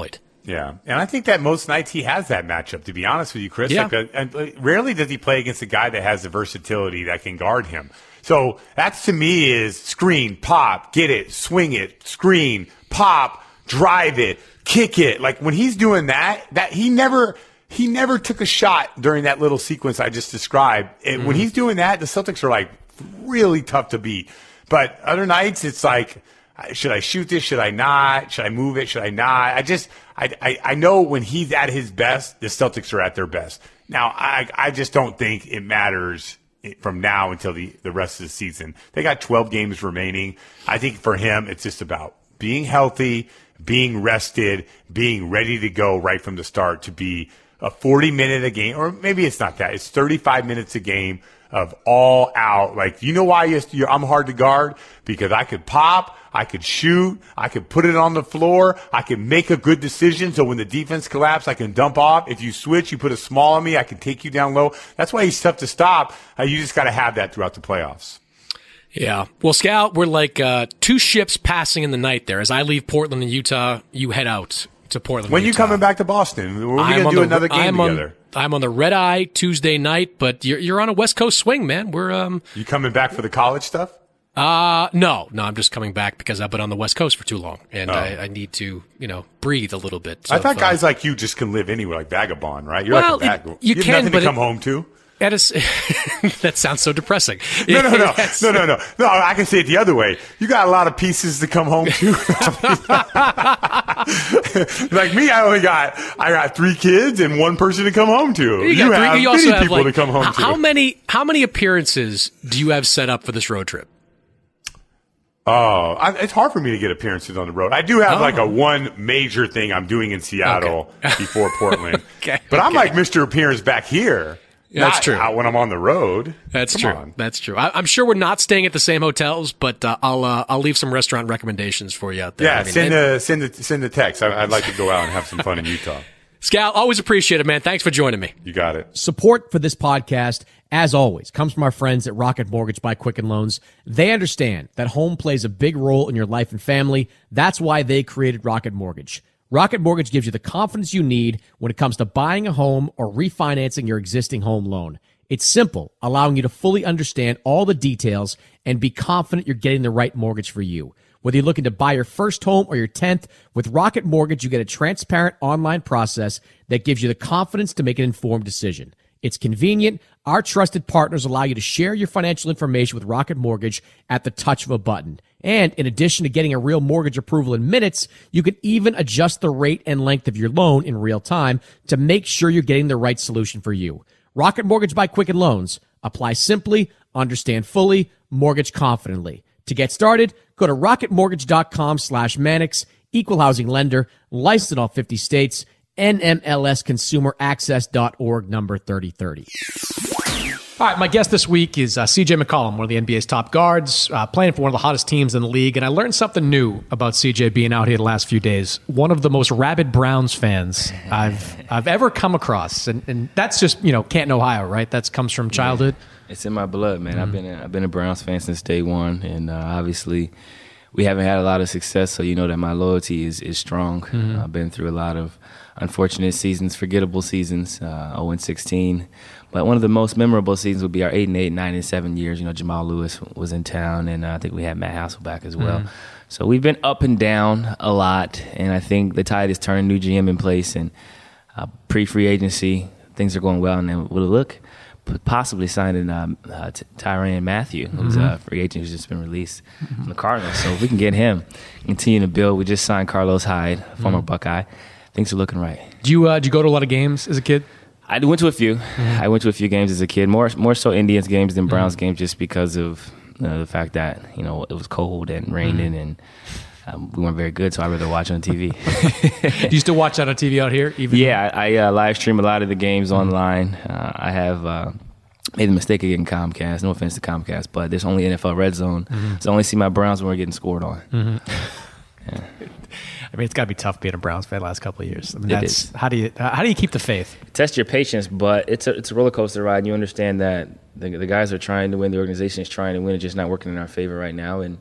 Yeah, and I think that most nights he has that matchup, to be honest with you, Chris. Yeah. Like a, and rarely does he play against a guy that has the versatility that can guard him. So that's, to me, is screen, pop, get it, swing it, screen, pop, drive it, kick it. Like when he's doing that, that he never he never took a shot during that little sequence I just described. And mm-hmm. when he's doing that, the Celtics are like really tough to beat. But other nights, it's like, should I shoot this? Should I not? Should I move it? Should I not? I just, I, I, I know when he's at his best, the Celtics are at their best. Now, I, I just don't think it matters from now until the, the rest of the season. They got twelve games remaining. I think for him, it's just about being healthy, being rested, being ready to go right from the start to be a forty minute a game, or maybe it's not that. It's thirty-five minutes a game of all out. Like, you know why you're, I'm hard to guard? Because I could pop, I could shoot, I could put it on the floor, I could make a good decision. So when the defense collapses, I can dump off. If you switch, you put a small on me, I can take you down low. That's why he's tough to stop. Uh, you just got to have that throughout the playoffs. Yeah. Well, Scal, we're like uh, two ships passing in the night there. As I leave Portland and Utah, you head out to Portland. When you Utah. coming back to Boston? We're going to do the, another game I'm together. On, I'm on the red eye Tuesday night, but you're you're on a West Coast swing, man. We're um. You coming back for the college stuff? Uh no, no. I'm just coming back because I've been on the West Coast for too long, and oh. I, I need to, you know, breathe a little bit. I thought of, guys uh, like you just can live anywhere, like Vagabond, right? You're well, like a vag- it, you, you can, have nothing but to come it, home to. That is, that sounds so depressing. No, no, no, no, no, no, no. I can say it the other way. You got a lot of pieces to come home to. Like me, I only got I got three kids and one person to come home to. You, you got have three, you many also have people like, to come home how, to. How many how many appearances do you have set up for this road trip? Oh, I, it's hard for me to get appearances on the road. I do have oh. like a one major thing I'm doing in Seattle okay. before Portland. okay, but okay. I'm like Mister Appearance back here. Yeah, that's true. When I'm on the road. That's Come true. on. That's true. I, I'm sure we're not staying at the same hotels, but uh, I'll uh, I'll leave some restaurant recommendations for you out there. Yeah, I mean, send and, a send a send a text. I, I'd like to go out and have some fun in Utah. Scal, always appreciate it, man. Thanks for joining me. You got it. Support for this podcast, as always, comes from our friends at Rocket Mortgage by Quicken Loans. They understand that home plays a big role in your life and family. That's why they created Rocket Mortgage. Rocket Mortgage gives you the confidence you need when it comes to buying a home or refinancing your existing home loan. It's simple, allowing you to fully understand all the details and be confident you're getting the right mortgage for you. Whether you're looking to buy your first home or your tenth, with Rocket Mortgage, you get a transparent online process that gives you the confidence to make an informed decision. It's convenient. Our trusted partners allow you to share your financial information with Rocket Mortgage at the touch of a button. And in addition to getting a real mortgage approval in minutes, you can even adjust the rate and length of your loan in real time to make sure you're getting the right solution for you. Rocket Mortgage by Quicken Loans. Apply simply, understand fully, mortgage confidently. To get started, go to rocketmortgage.com slash Mannix, equal housing lender, licensed in all fifty states, N M L S consumer access dot org, number thirty thirty. All right, my guest this week is uh, C J McCollum, one of the N B A's top guards, uh, playing for one of the hottest teams in the league. And I learned something new about C J being out here the last few days. One of the most rabid Browns fans I've I've ever come across, and, and that's just, you know, Canton, Ohio, right? That comes from childhood. Yeah, it's in my blood, man. Mm-hmm. I've been a, I've been a Browns fan since day one, and uh, obviously we haven't had a lot of success, so you know that my loyalty is is strong. Mm-hmm. Uh, I've been through a lot of unfortunate seasons, forgettable seasons, uh, oh and sixteen. But one of the most memorable seasons would be our eight and eight, nine and seven years. You know, Jamal Lewis was in town, and uh, I think we had Matt Hasselbeck as well. Mm-hmm. So we've been up and down a lot, and I think the tide has turned. New G M in place, and uh, pre-free agency, things are going well. And then we'll look possibly signing um, uh, Tyrann Mathieu, who's mm-hmm. a free agent who's just been released mm-hmm. from the Cardinals. So if we can get him, continue to build. We just signed Carlos Hyde, former mm-hmm. Buckeye. Things are looking right. Do you uh, do you go to a lot of games as a kid? I went to a few. Mm-hmm. I went to a few games as a kid, more more so Indians games than Browns mm-hmm. games, just because of uh, the fact that, you know, it was cold and raining mm-hmm. and um, we weren't very good, so I'd rather watch on T V. Do you still watch that on T V out here? Even yeah, I, I uh, live stream a lot of the games mm-hmm. online. Uh, I have uh, made the mistake of getting Comcast. No offense to Comcast, but there's only N F L Red Zone, mm-hmm. so I only see my Browns when we're getting scored on. Mm-hmm. Yeah. I mean, it's got to be tough being a Browns fan the last couple of years. I mean, it that's is. how do you how do you keep the faith? Test your patience, but it's a it's a roller coaster ride. And you understand that the the guys are trying to win, the organization is trying to win, it's just not working in our favor right now. And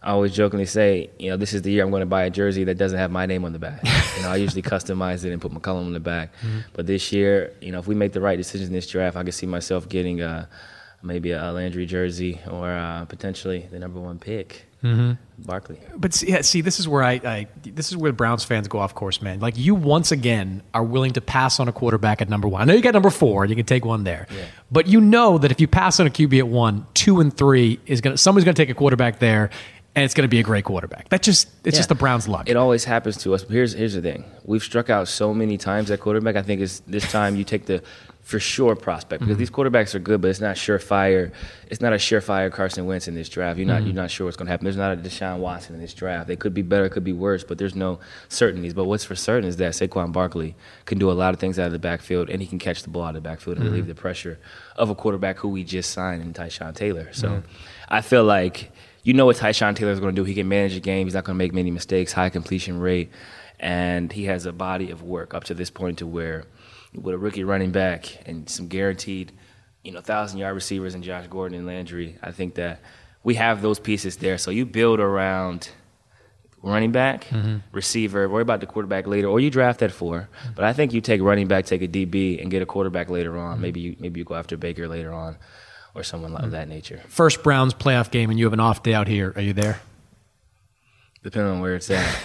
I always jokingly say, you know, this is the year I'm going to buy a jersey that doesn't have my name on the back. You know, I usually customize it and put McCollum on the back. Mm-hmm. But this year, you know, if we make the right decisions in this draft, I could see myself getting uh, maybe a Landry jersey or uh, potentially the number one pick, mm-hmm. Barkley. But see, yeah, see, this is where I, I, this is where Browns fans go off course, man. Like, you once again are willing to pass on a quarterback at number one. I know you got number four, and you can take one there. Yeah. But you know that if you pass on a Q B at one, two and three is gonna somebody's gonna take a quarterback there. And it's going to be a great quarterback. That just it's yeah. just the Browns' luck. It always happens to us. But here's here's the thing: we've struck out so many times at quarterback. I think it's this time you take the for sure prospect because mm-hmm. these quarterbacks are good, but it's not surefire. It's not a surefire Carson Wentz in this draft. You're not mm-hmm. you're not sure what's going to happen. There's not a Deshaun Watson in this draft. They could be better, it could be worse, but there's no certainties. But what's for certain is that Saquon Barkley can do a lot of things out of the backfield, and he can catch the ball out of the backfield and mm-hmm. relieve the pressure of a quarterback who we just signed in Tyshawn Taylor. So mm-hmm. I feel like. You know what Tyshawn Taylor is going to do. He can manage a game. He's not going to make many mistakes, high completion rate, and he has a body of work up to this point to where with a rookie running back and some guaranteed, you know, thousand-yard receivers in Josh Gordon and Landry, I think that we have those pieces there. So you build around running back, mm-hmm. receiver, worry about the quarterback later, or you draft at four. But I think you take running back, take a D B, and get a quarterback later on. Mm-hmm. Maybe you, maybe you go after Baker later on. Or someone like mm-hmm. that nature. First Browns playoff game, and you have an off day out here. Are you there? Depending on where it's at.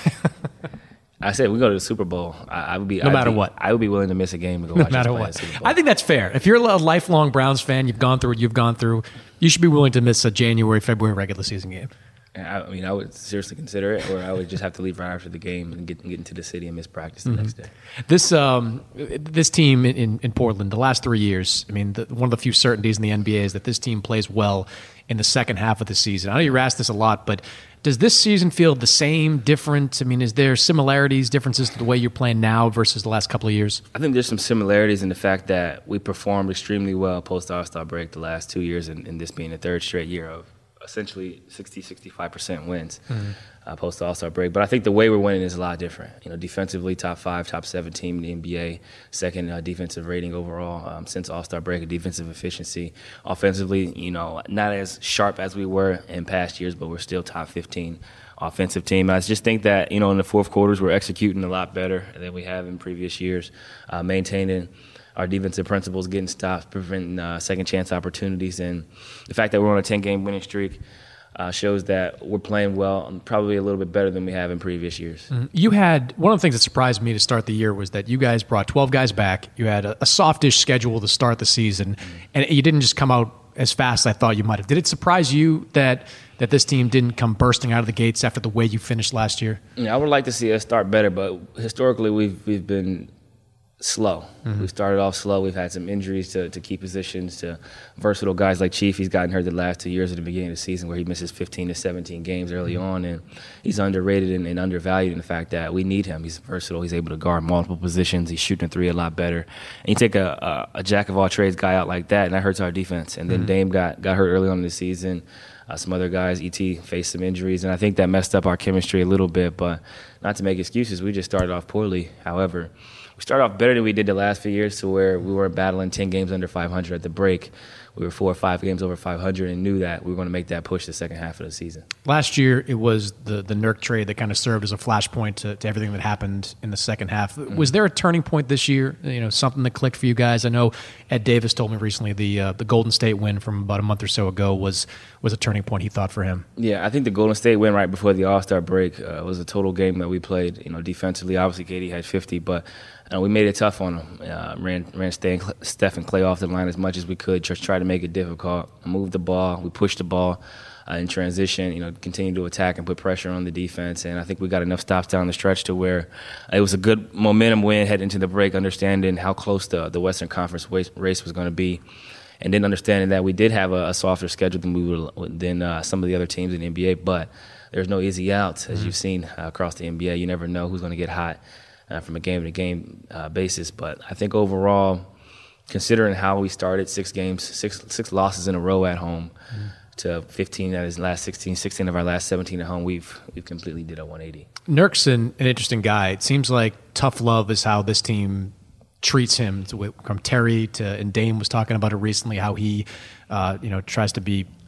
I said we go to the Super Bowl. I, I would be no I'd matter be, what. I would be willing to miss a game to go no watch matter us play what. the Super Bowl. I think that's fair. If you're a lifelong Browns fan, you've gone through what you've gone through. You should be willing to miss a January, February regular season game. I, I mean, I would seriously consider it, or I would just have to leave right after the game and get, get into the city and miss practice the mm-hmm. next day. This um, this team in, in Portland, the last three years, I mean, the, one of the few certainties in the N B A is that this team plays well in the second half of the season. I know you're asked this a lot, but does this season feel the same, different? I mean, is there similarities, differences to the way you're playing now versus the last couple of years? I think there's some similarities in the fact that we performed extremely well post All-Star break the last two years, and, and this being the third straight year of essentially sixty, sixty-five percent wins mm-hmm. uh, post All-Star break. But I think the way we're winning is a lot different. You know, defensively, top five, top seven team in the N B A, second uh, defensive rating overall um, since All-Star break, a defensive efficiency. Offensively, you know, not as sharp as we were in past years, but we're still top fifteen offensive team. I just think that, you know, in the fourth quarters, we're executing a lot better than we have in previous years, uh, maintaining our defensive principles, getting stops, preventing uh, second chance opportunities, and the fact that we're on a ten-game winning streak uh, shows that we're playing well and probably a little bit better than we have in previous years. Mm-hmm. You had one of the things that surprised me to start the year was that you guys brought twelve guys back. You had a, a softish schedule to start the season, mm-hmm. and you didn't just come out as fast as I thought you might have. Did it surprise you that that this team didn't come bursting out of the gates after the way you finished last year? Yeah, I would like to see us start better, but historically we've we've been slow. Mm-hmm. We started off slow. We've had some injuries to, to key positions, to versatile guys like Chief. He's gotten hurt the last two years at the beginning of the season where he misses fifteen to seventeen games early mm-hmm. on, and he's underrated and, and undervalued in the fact that we need him. He's versatile. He's able to guard multiple positions. He's shooting a three a lot better. And you take a, a, a jack-of-all-trades guy out like that, and that hurts our defense. And then mm-hmm. Dame got, got hurt early on in the season. Uh, some other guys, E T, faced some injuries, and I think that messed up our chemistry a little bit. But not to make excuses, we just started off poorly. However, we started off better than we did the last few years, to where we weren't battling ten games under five hundred at the break. We were four or five games over five hundred and knew that we were going to make that push the second half of the season. Last year, it was the the Nurk trade that kind of served as a flashpoint to, to everything that happened in the second half. Mm-hmm. Was there a turning point this year? You know, something that clicked for you guys? I know Ed Davis told me recently the uh, the Golden State win from about a month or so ago was was a turning point, he thought, for him. Yeah, I think the Golden State win right before the All-Star break uh, was a total game that we played. You know, defensively, obviously K D had fifty, but uh, we made it tough on them. Uh, ran ran Steph and Clay off the line as much as we could, just try to make it difficult. Moved the ball, we pushed the ball uh, in transition, you know, continue to attack and put pressure on the defense. And I think we got enough stops down the stretch to where it was a good momentum win heading into the break, understanding how close the, the Western Conference race was going to be. And then understanding that we did have a, a softer schedule than we would than uh, some of the other teams in the N B A, but there's no easy outs, as mm-hmm. you've seen uh, across the N B A. You never know who's going to get hot uh, from a game-to-game uh, basis. But I think overall, considering how we started, six games, six six losses in a row at home, mm-hmm. to fifteen out of his last sixteen, sixteen of our last seventeen at home, we've we've completely did a one eighty. Nurk's an, an interesting guy. It seems like tough love is how this team treats him, from Terry to, and Dame was talking about it recently, how he, uh, you know, tries to be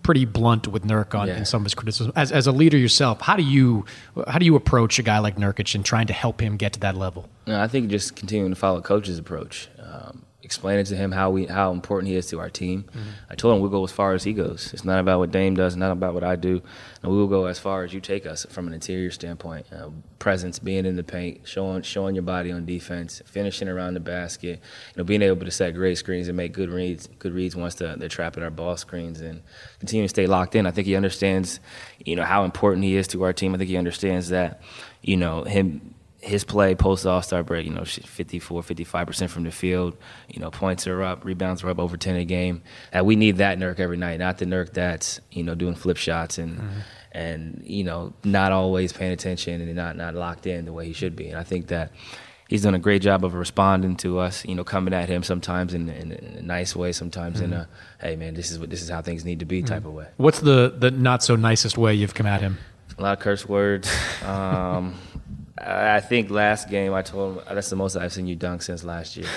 pretty blunt with Nurk on Yeah. in some of his criticism. As as a leader yourself, how do you how do you approach a guy like Nurkic and trying to help him get to that level? No, I think just continuing to follow coach's approach, um, explaining to him how we how important he is to our team. Mm-hmm. I told him we'll go as far as he goes. It's not about what Dame does, not about what I do. And we will go as far as you take us from an interior standpoint. Uh, presence, being in the paint, showing showing your body on defense, finishing around the basket, you know, being able to set great screens and make good reads, good reads once the, they're trapping our ball screens, and continue to stay locked in. I think he understands, you know, how important he is to our team. I think he understands that, you know, him. His play post All-Star break, you know, fifty-four, fifty-five percent from the field. You know, points are up, rebounds are up over ten a game. And we need that Nurk every night, not the Nurk that's, you know, doing flip shots and, mm-hmm. and you know, not always paying attention and not, not locked in the way he should be. And I think that he's done a great job of responding to us, you know, coming at him sometimes in, in, in a nice way, sometimes mm-hmm. in a, hey, man, this is what this is how things need to be mm-hmm. type of way. What's the, the not-so-nicest way you've come at him? A lot of curse words. Um, I think last game I told him, that's the most I've seen you dunk since last year.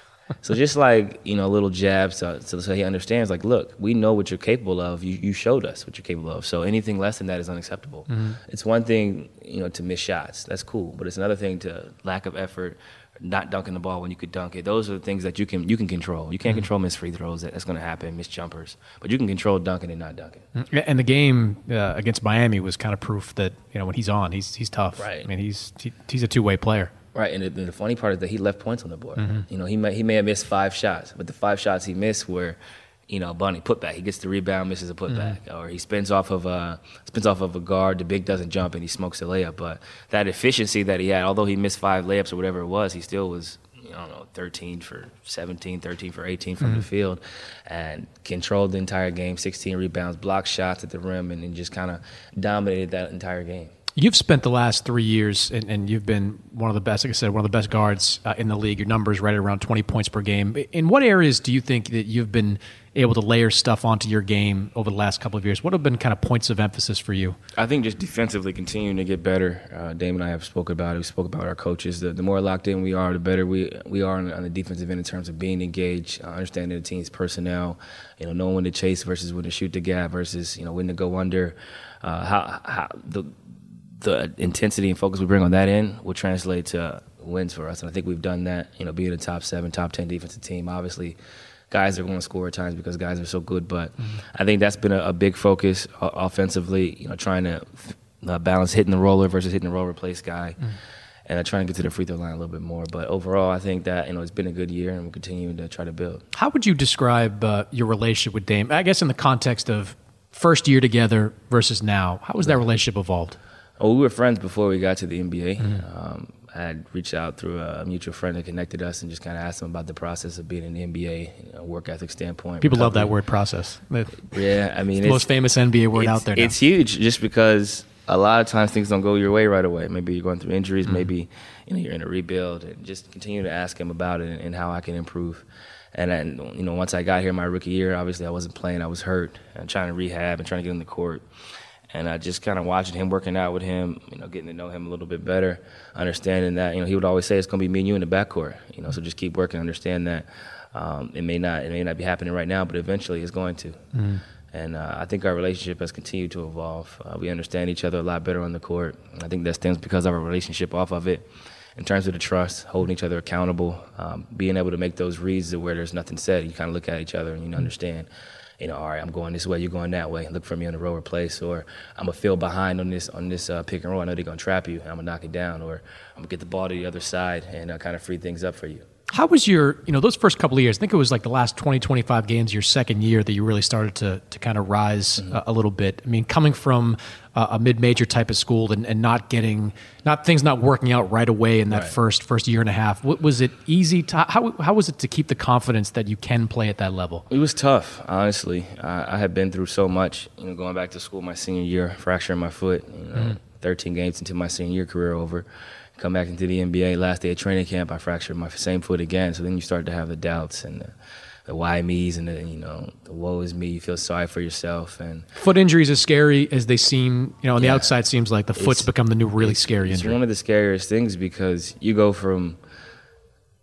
So just like, you know, little jabs so, so, so he understands, like, look, we know what you're capable of. You, you showed us what you're capable of. So anything less than that is unacceptable. Mm-hmm. It's one thing, you know, to miss shots. That's cool. But it's another thing to lack of effort, not dunking the ball when you could dunk it. Those are the things that you can you can control. You can't mm-hmm. control missed free throws. That's going to happen, missed jumpers. But you can control dunking and not dunking. And the game uh, against Miami was kind of proof that, you know, when he's on, he's he's tough. Right. I mean, he's he, he's a two-way player. Right, and the, and the funny part is that he left points on the board. Mm-hmm. You know, he may he may have missed five shots, but the five shots he missed were, you know, bunny putback. He gets the rebound, misses a putback, mm-hmm. or he spins off of a spins off of a guard. The big doesn't jump, and he smokes a layup. But that efficiency that he had, although he missed five layups or whatever it was, he still was, I don't know, thirteen for seventeen, thirteen for eighteen from mm-hmm. the field, and controlled the entire game. sixteen rebounds, blocked shots at the rim, and, and just kind of dominated that entire game. You've spent the last three years, and, and you've been one of the best, like I said, one of the best guards uh, in the league. Your numbers right at around twenty points per game. In what areas do you think that you've been able to layer stuff onto your game over the last couple of years? What have been kind of points of emphasis for you? I think just defensively continuing to get better. Uh, Dame and I have spoken about it. We spoke about our coaches. The, the more locked in we are, the better we we are on, on the defensive end in terms of being engaged, uh, understanding the team's personnel, you know, knowing when to chase versus when to shoot the gap versus, you know, when to go under. Uh, how how the the intensity and focus we bring on that end will translate to wins for us. And I think we've done that, you know, being a top seven, top ten defensive team. Obviously, guys are going to score at times because guys are so good, but mm-hmm. I think that's been a, a big focus uh, offensively, you know, trying to uh, balance hitting the roller versus hitting the roll replace guy. Mm-hmm. And I try and get to the free throw line a little bit more. But overall, I think that, you know, it's been a good year, and we're continuing to try to build. How would you describe uh, your relationship with Dame? I guess in the context of first year together versus now, how has that relationship evolved? Well, we were friends before we got to the N B A. Mm-hmm. Um, I had reached out through a mutual friend that connected us and just kind of asked him about the process of being in the N B A, you know, work ethic standpoint. People recovery. love that word, process. Yeah, I mean, it's the most famous N B A word out there now. It's huge just because a lot of times things don't go your way right away. Maybe you're going through injuries, mm-hmm. maybe you know you're in a rebuild, and just continue to ask him about it and, and how I can improve. And then, you know, once I got here my rookie year, obviously I wasn't playing, I was hurt, and trying to rehab and trying to get in the court. And I just kind of watching him, working out with him, you know, getting to know him a little bit better, understanding that, you know, he would always say it's going to be me and you in the backcourt, you know, so just keep working, understand that um, it may not it may not be happening right now, but eventually it's going to. Mm-hmm. And uh, I think our relationship has continued to evolve. Uh, we understand each other a lot better on the court. I think that stems because of our relationship off of it. In terms of the trust, holding each other accountable, um, being able to make those reads where there's nothing said. You kind of look at each other and you understand, you know, all right, I'm going this way, you're going that way. Look for me on the roll replace, or I'm gonna feel behind on this on this uh, pick and roll. I know they're gonna trap you. I'm gonna knock it down, or I'm gonna get the ball to the other side and uh, kind of free things up for you. How was your, you know, those first couple of years? I think it was like the last twenty, twenty-five games, your second year, that you really started to to kind of rise mm-hmm. a, a little bit. I mean, coming from uh, a mid-major type of school and, and not getting, not things not working out right away in that right. first first year and a half. What, was it easy to, how how was it to keep the confidence that you can play at that level? It was tough, honestly. I, I had been through so much, you know, going back to school my senior year, fracturing my foot, you know, mm-hmm. thirteen games into my senior year career over. Come back into the N B A, last day of training camp, I fractured my same foot again. So then you start to have the doubts and the, the why me's and the, you know, the woe is me. You feel sorry for yourself. And foot injuries, as scary as they seem, you know, on yeah, the outside seems like the foot's become the new really it's, scary it's injury. It's one of the scariest things because you go from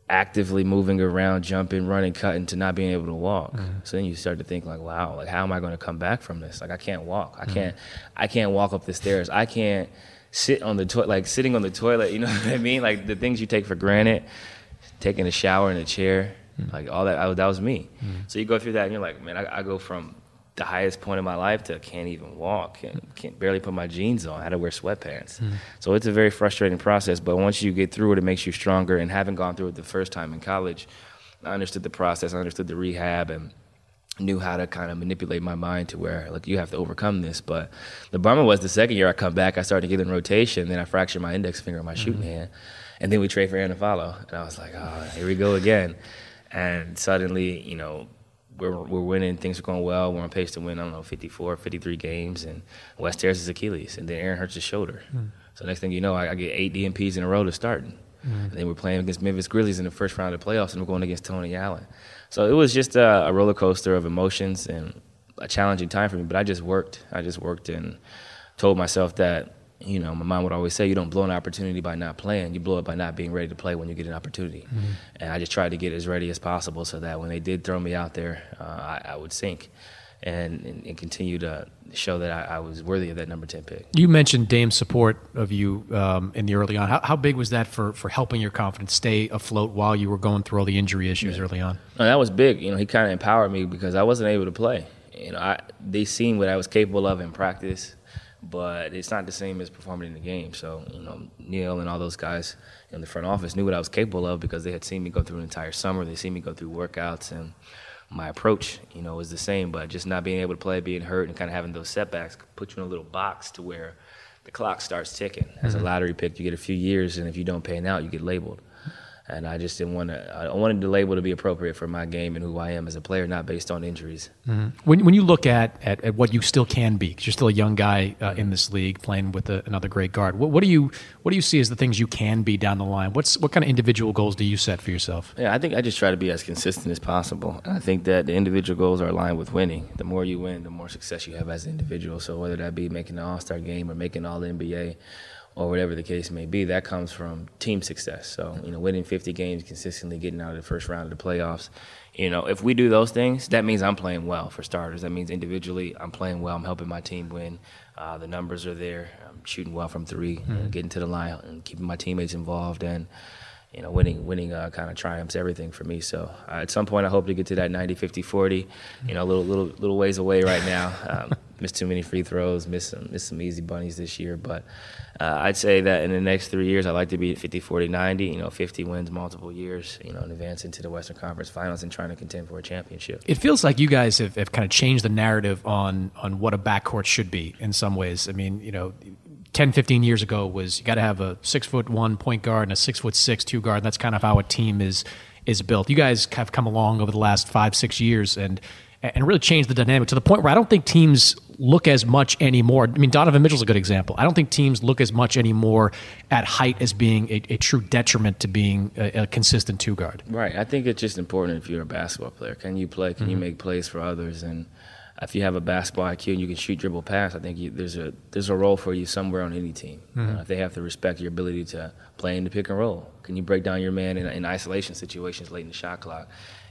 actively moving around, jumping, running, cutting, to not being able to walk. Mm-hmm. So then you start to think like, wow, like how am I going to come back from this? Like I can't walk. I mm-hmm. can't. I can't walk up the stairs. I can't sit on the toilet. Like sitting on the toilet. You know what I mean? Like the things you take for granted, taking a shower in a chair, mm-hmm. like all that. I, that was me. Mm-hmm. So you go through that, and you're like, man, I, I go from the highest point of my life to can't even walk, and can't barely put my jeans on. I had to wear sweatpants. Mm. So it's a very frustrating process, but once you get through it, it makes you stronger. And having gone through it the first time in college, I understood the process, I understood the rehab, and knew how to kind of manipulate my mind to where, like, you have to overcome this. But the bummer was the second year I come back, I started to get in rotation, then I fractured my index finger on my mm-hmm. shooting hand, and then we trade for Aaron Afalo. And I was like, oh, here we go again. And suddenly, you know, We're, we're winning, things are going well. We're on pace to win, I don't know, fifty-four, fifty-three games, and Wes tears his Achilles, and then Aaron hurts his shoulder. Mm. So next thing you know, I, I get eight D N Ps in a row to start. Mm. And then we're playing against Memphis Grizzlies in the first round of the playoffs, and we're going against Tony Allen. So it was just a, a roller coaster of emotions and a challenging time for me, but I just worked. I just worked and told myself that, you know, my mom would always say, you don't blow an opportunity by not playing. You blow it by not being ready to play when you get an opportunity. Mm-hmm. And I just tried to get as ready as possible so that when they did throw me out there, uh, I, I would sink and, and, and continue to show that I, I was worthy of that number ten pick. You mentioned Dame's support of you um, in the early on. How, how big was that for, for helping your confidence stay afloat while you were going through all the injury issues yeah. early on? No, that was big. You know, he kind of empowered me because I wasn't able to play. You know, I, they seen what I was capable of in practice, but it's not the same as performing in the game. So, you know, Neil and all those guys in the front office knew what I was capable of because they had seen me go through an entire summer. They seen me go through workouts, and my approach, you know, was the same. But just not being able to play, being hurt, and kind of having those setbacks put you in a little box to where the clock starts ticking. As mm-hmm. a lottery pick, you get a few years, and if you don't pan out, you get labeled. And I just didn't want to. I wanted the label to be appropriate for my game and who I am as a player, not based on injuries. Mm-hmm. When when you look at, at, at what you still can be, because you're still a young guy uh, in this league playing with a, another great guard. What, what do you what do you see as the things you can be down the line? What's what kind of individual goals do you set for yourself? Yeah, I think I just try to be as consistent as possible. And I think that the individual goals are aligned with winning. The more you win, the more success you have as an individual. So whether that be making the All-Star game or making All N B A, or whatever the case may be, that comes from team success. So, you know, winning fifty games consistently, getting out of the first round of the playoffs. You know, if we do those things, that means I'm playing well, for starters. That means individually I'm playing well. I'm helping my team win. Uh, the numbers are there. I'm shooting well from three, mm-hmm. you know, getting to the line and keeping my teammates involved. And, you know, winning winning uh, kind of triumphs everything for me. So uh, at some point I hope to get to that ninety, fifty, forty, you know, a little, little, little ways away right now. Um, missed too many free throws, missed some, missed some easy bunnies this year. But uh, I'd say that in the next three years, I'd like to be at fifty, forty, ninety, you know, fifty wins multiple years, you know, and advance into the Western Conference Finals and trying to contend for a championship. It feels like you guys have, have kind of changed the narrative on, on what a backcourt should be in some ways. I mean, you know, ten, fifteen years ago was you got to have a six foot one point guard and a six foot six two guard. That's kind of how a team is is built. You guys have come along over the last five, six years and and really changed the dynamic to the point where I don't think teams look as much anymore. I mean, Donovan Mitchell's a good example. I don't think teams look as much anymore at height as being a, a true detriment to being a, a consistent two guard. Right. I think it's just important if you're a basketball player. Can you play? Can mm-hmm. you make plays for others? And if you have a basketball I Q and you can shoot, dribble, pass, I think you, there's a there's a role for you somewhere on any team. Mm-hmm. Uh, if they have to respect your ability to play in the pick and roll. Can you break down your man in, in isolation situations late in the shot clock?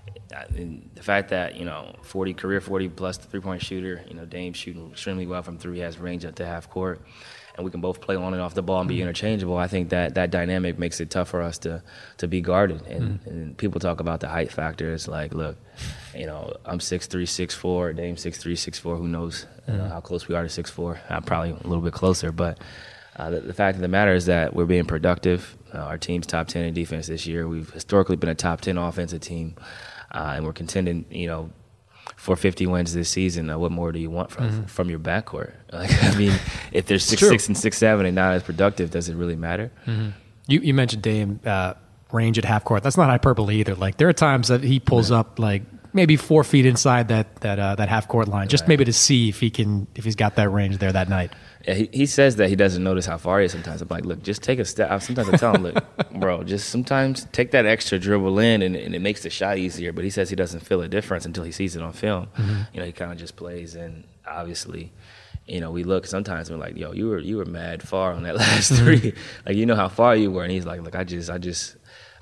And the fact that, you know, forty career forty plus three-point shooter, you know, Dame's shooting extremely well from three, has range up to half court, and we can both play on and off the ball and be mm-hmm. interchangeable. I think that that dynamic makes it tough for us to to be guarded. And, mm-hmm. and people talk about the height factor. It's like, look, you know, I'm six three, six four, Dame's six three, six four. Who knows mm-hmm. uh, how close we are to six four? I'm probably a little bit closer, but uh, the, the fact of the matter is that we're being productive. Uh, our team's top ten in defense this year. We've historically been a top ten offensive team. Uh, and we're contending, you know, for fifty wins this season. Uh, what more do you want from mm-hmm. from your backcourt? Like, I mean, if they're six six and six seven and not as productive, does it really matter? Mm-hmm. You you mentioned Dame uh, range at half court. That's not hyperbole either. Like, there are times that he pulls yeah. up like maybe four feet inside that that uh, that half court line, just right. maybe to see if he can if he's got that range there that night. Yeah, he, he says that he doesn't notice how far he is sometimes. I'm like, look, just take a step. Sometimes I tell him, look, bro, just sometimes take that extra dribble in, and, and it makes the shot easier. But he says he doesn't feel a difference until he sees it on film. Mm-hmm. You know, he kind of just plays, and obviously, you know, we look sometimes and we're like, yo, you were you were mad far on that last three. Like, you know how far you were, and he's like, look, I just I just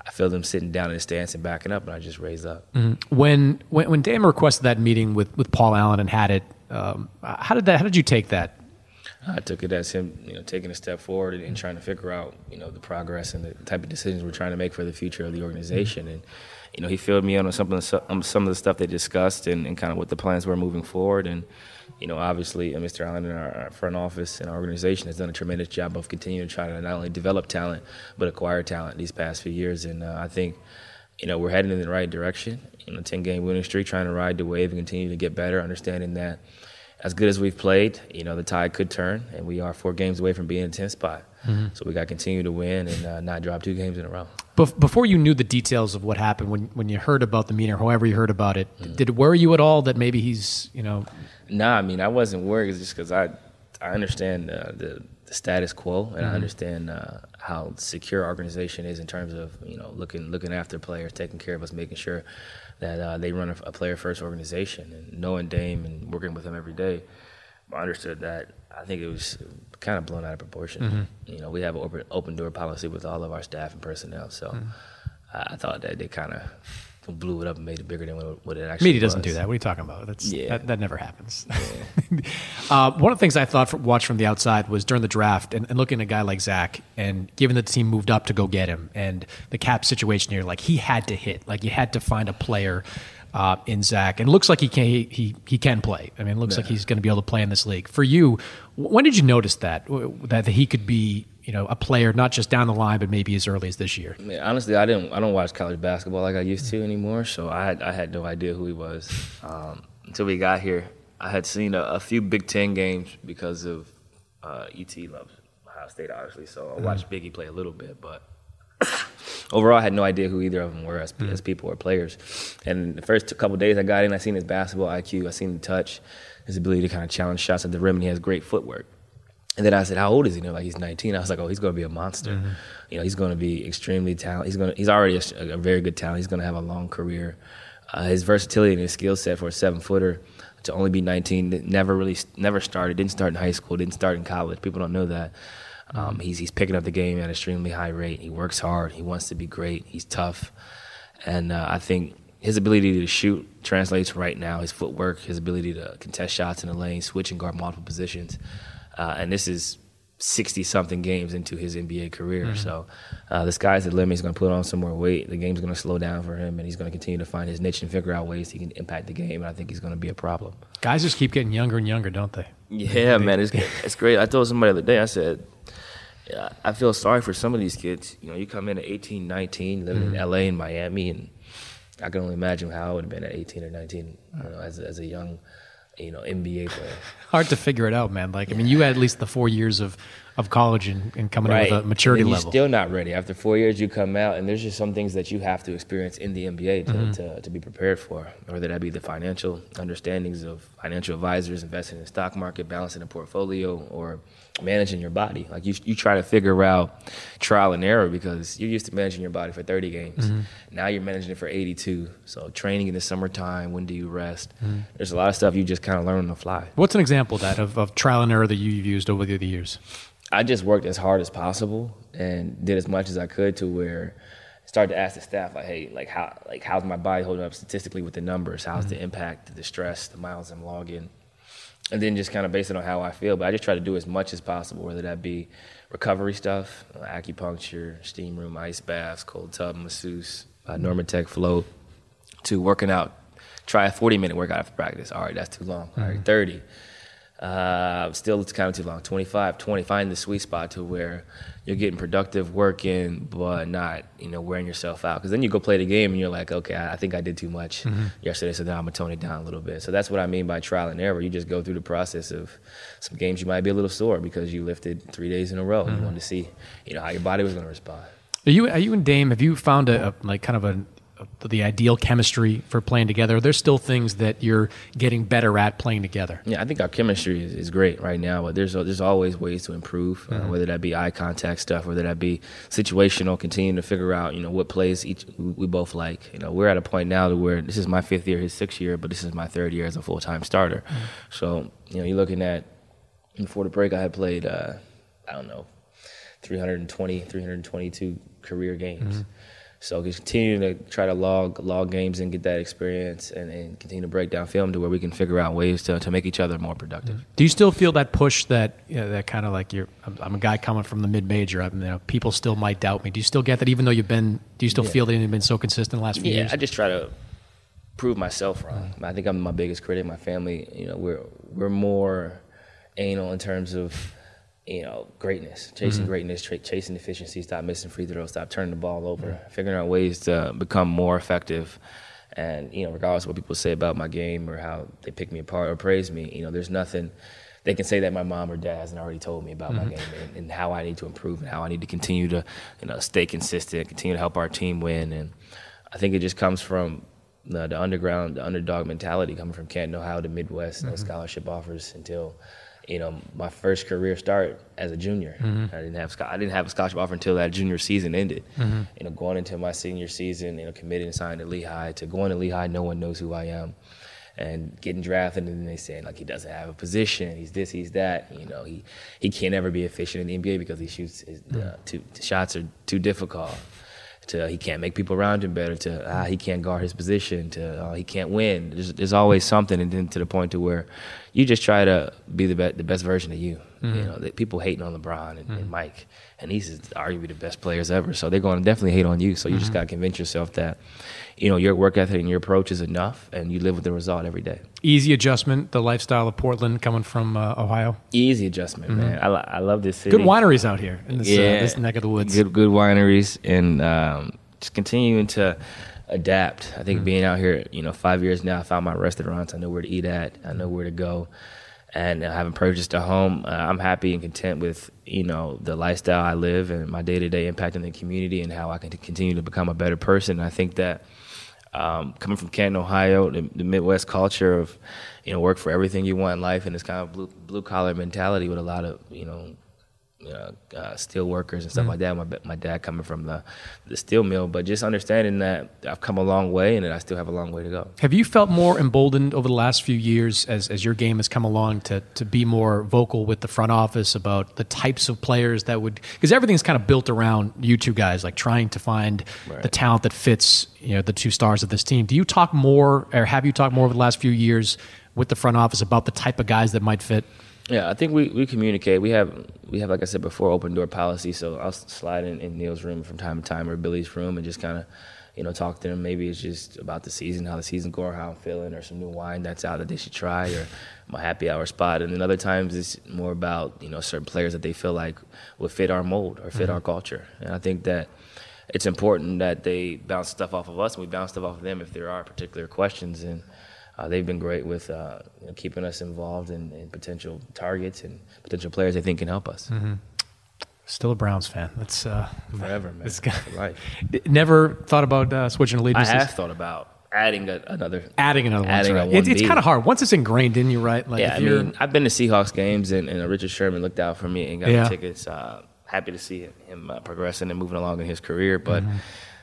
I feel them sitting down in the stance and backing up, and I just raised up. Mm-hmm. When when when Dame requested that meeting with, with Paul Allen and had it, um, how did that? How did you take that? I took it as him, you know, taking a step forward and, and trying to figure out, you know, the progress and the type of decisions we're trying to make for the future of the organization. And, you know, he filled me in on some of the, um, some of the stuff they discussed and, and kind of what the plans were moving forward. And, you know, obviously, uh, Mister Allen and our, our front office and our organization has done a tremendous job of continuing to try to not only develop talent, but acquire talent these past few years. And uh, I think, you know, we're heading in the right direction. You know, ten-game winning streak, trying to ride the wave and continue to get better, understanding that as good as we've played, you know, the tide could turn, and we are four games away from being in the tenth spot. Mm-hmm. So we got to continue to win and uh, not drop two games in a row. Bef- before you knew the details of what happened, when when you heard about the meeting, or however you heard about it, mm-hmm. did it worry you at all that maybe he's, you know? Nah, I mean, I wasn't worried just because I I understand uh, the the status quo, and mm-hmm. I understand uh, how secure our organization is in terms of, you know, looking looking after players, taking care of us, making sure that uh, they run a, a player-first organization. And knowing Dame and working with him every day, I understood that. I think it was kind of blown out of proportion. Mm-hmm. You know, we have an open, open door policy with all of our staff and personnel, so mm-hmm. I, I thought that they kind of blew it up and made it bigger than what, what it actually Media was. doesn't do that. What are you talking about? That's, yeah. that, that never happens. Yeah. uh, one of the things I thought, for, watched from the outside, was during the draft and, and looking at a guy like Zach, and given that the team moved up to go get him, and the cap situation here, like he had to hit. Like you had to find a player uh, in Zach. And it looks like he can, he, he, he can play. I mean, it looks yeah. like he's going to be able to play in this league. For you, when did you notice that, that, that he could be, you know, a player not just down the line, but maybe as early as this year? Man, honestly, I didn't. I don't watch college basketball like I used to anymore. So I had, I had no idea who he was um, until we got here. I had seen a, a few Big Ten games because of uh, E T loves Ohio State, obviously. So I watched mm. Biggie play a little bit, but overall, I had no idea who either of them were as, mm. as people or players. And the first couple of days I got in, I seen his basketball I Q, I seen the touch, his ability to kind of challenge shots at the rim, and he has great footwork. And then I said, "How old is he?" You know, like he's nineteen. I was like, "Oh, he's going to be a monster. Mm-hmm. You know, he's going to be extremely talented. He's going. He's already a, a very good talent. He's going to have a long career. Uh, his versatility and his skill set for a seven footer to only be nineteen, never really, never started. Didn't start in high school. Didn't start in college. People don't know that. Um, mm-hmm. He's he's picking up the game at an extremely high rate. He works hard. He wants to be great. He's tough, and uh, I think his ability to shoot translates right now. His footwork, his ability to contest shots in the lane, switch and guard multiple positions. Uh, and this is sixty-something games into his N B A career. Mm-hmm. So uh, the sky's the limit. He's going to put on some more weight. The game's going to slow down for him, and he's going to continue to find his niche and figure out ways he can impact the game. And I think he's going to be a problem. Guys just keep getting younger and younger, don't they? Yeah, they, man, it's, it's great. I told somebody the other day, I said, yeah, I feel sorry for some of these kids. You know, you come in at eighteen, nineteen, living mm-hmm. in L A and Miami, and I can only imagine how I would have been at eighteen or nineteen, you know, as, as a young you know, N B A player. Hard to figure it out, man. Like, I mean, you had at least the four years of, of college and, and coming right. in with a maturity and you're level. You're still not ready. After four years, you come out, and there's just some things that you have to experience in the N B A to, mm-hmm. to, to be prepared for, whether that be the financial understandings of financial advisors, investing in the stock market, balancing a portfolio, or managing your body. Like, you you try to figure out trial and error because you're used to managing your body for thirty games. Mm-hmm. Now you're managing it for eighty-two. So training in the summertime, when do you rest? Mm-hmm. There's a lot of stuff you just kind of learn on the fly. What's an example of that, of, of trial and error that you've used over the years? I just worked as hard as possible and did as much as I could to where I started to ask the staff, like, hey, like how like how's my body holding up statistically with the numbers? How's mm-hmm. the impact, the stress, the miles I'm logging? And then just kind of base it on how I feel. But I just try to do as much as possible, whether that be recovery stuff, uh, acupuncture, steam room, ice baths, cold tub, masseuse, uh, Normatec float, to working out. Try a forty-minute workout after practice. All right, that's too long. Mm-hmm. All right, thirty. Uh, still, it's kind of too long. twenty-five, twenty. Find the sweet spot to where you're getting productive work in, but not, you know, wearing yourself out. Because then you go play the game and you're like, okay, I think I did too much mm-hmm. yesterday, so now I'm gonna tone it down a little bit. So that's what I mean by trial and error. You just go through the process of some games you might be a little sore because you lifted three days in a row. Mm-hmm. You wanted to see, you know, how your body was gonna respond. Are you are you and Dame? Have you found a, a like kind of a the ideal chemistry for playing together? There's still things that you're getting better at playing together. Yeah, I think our chemistry is, is great right now, but there's there's always ways to improve, mm-hmm. uh, whether that be eye contact stuff, whether that be situational, continuing to figure out, you know, what plays each we both like. You know, we're at a point now to where this is my fifth year, his sixth year, but this is my third year as a full-time starter. Mm-hmm. So, you know, you're looking at, before the break, I had played, uh, I don't know, three hundred twenty, three hundred twenty-two career games. Mm-hmm. So just continue to try to log log games and get that experience, and, and continue to break down film to where we can figure out ways to, to make each other more productive. Do you still feel that push that you know, that kind of like you're? I'm, I'm a guy coming from the mid major. I mean, you know, people still might doubt me. Do you still get that, even though you've been? Do you still yeah. feel that you've been so consistent the last few yeah, years? I just try to prove myself wrong. I think I'm my biggest critic. My family, you know, we're we're more anal in terms of, you know, greatness, chasing mm-hmm. greatness, tra- chasing efficiency, stop missing free throws, stop turning the ball over, mm-hmm. figuring out ways to become more effective. And, you know, regardless of what people say about my game or how they pick me apart or praise me, you know, there's nothing they can say that my mom or dad hasn't already told me about mm-hmm. my game and, and how I need to improve and how I need to continue to, you know, stay consistent, continue to help our team win. And I think it just comes from the, the underground, the underdog mentality coming from Canton, Ohio, the Midwest, mm-hmm. no scholarship offers until – you know, my first career start as a junior. Mm-hmm. I didn't have I didn't have a scholarship offer until that junior season ended. Mm-hmm. You know, going into my senior season, you know, committed and signed to Lehigh. To going to Lehigh, no one knows who I am, and getting drafted, and then they saying like he doesn't have a position, he's this, he's that. You know, he he can't ever be efficient in the N B A because he shoots his, uh, too, the shots are too difficult. To he can't make people around him better. To ah, he can't guard his position. To oh, he can't win. There's, there's always something, and then to the point to where you just try to be the best, the best version of you. Mm-hmm. You know, the, people hating on LeBron and, mm-hmm. and Mike, and he's arguably the best players ever. So they're going to definitely hate on you. So you mm-hmm. just got to convince yourself that, you know, your work ethic and your approach is enough, and you live with the result every day. Easy adjustment, the lifestyle of Portland coming from uh, Ohio. Easy adjustment, mm-hmm. man. I, I love this city. Good wineries out here in this, yeah, uh, this neck of the woods. Good, good wineries, and um, just continuing to adapt. I think mm-hmm. being out here, you know, five years now, I found my restaurants. I know where to eat at. I know where to go. And I haven't purchased a home. Uh, I'm happy and content with, you know, the lifestyle I live and my day-to-day impact in the community and how I can continue to become a better person. I think that um, coming from Canton, Ohio, the, the Midwest culture of, you know, work for everything you want in life and this kind of blue, blue-collar mentality with a lot of, you know, Uh, uh, steel workers and stuff mm-hmm. like that. My, my dad coming from the, the steel mill, but just understanding that I've come a long way and that I still have a long way to go. Have you felt more emboldened over the last few years as, as your game has come along to to be more vocal with the front office about the types of players that would, because everything's kind of built around you two guys, like trying to find right. the talent that fits, you know, the two stars of this team. Do you talk more, or have you talked more over the last few years with the front office about the type of guys that might fit? Yeah, I think we, we communicate. We have, we have, like I said before, open door policy. So I'll slide in, in Neil's room from time to time or Billy's room and just kind of, you know, talk to them. Maybe it's just about the season, how the season's going, how I'm feeling, or some new wine that's out that they should try, or my happy hour spot. And then other times it's more about, you know, certain players that they feel like will fit our mold or fit mm-hmm. our culture. And I think that it's important that they bounce stuff off of us and we bounce stuff off of them if there are particular questions. And Uh, they've been great with uh, you know, keeping us involved in, in potential targets and potential players they think can help us. Mm-hmm. Still a Browns fan. That's uh, forever, man. It's got, for life. Never thought about uh, switching allegiances? I have thought about adding a, another. Adding another adding one. Right. It, it's kind of hard. Once it's ingrained in you, right? Like yeah, if I you're, mean, I've been to Seahawks games, and, and Richard Sherman looked out for me and got yeah. the tickets. Uh, happy to see him uh, progressing and moving along in his career, but. Mm-hmm.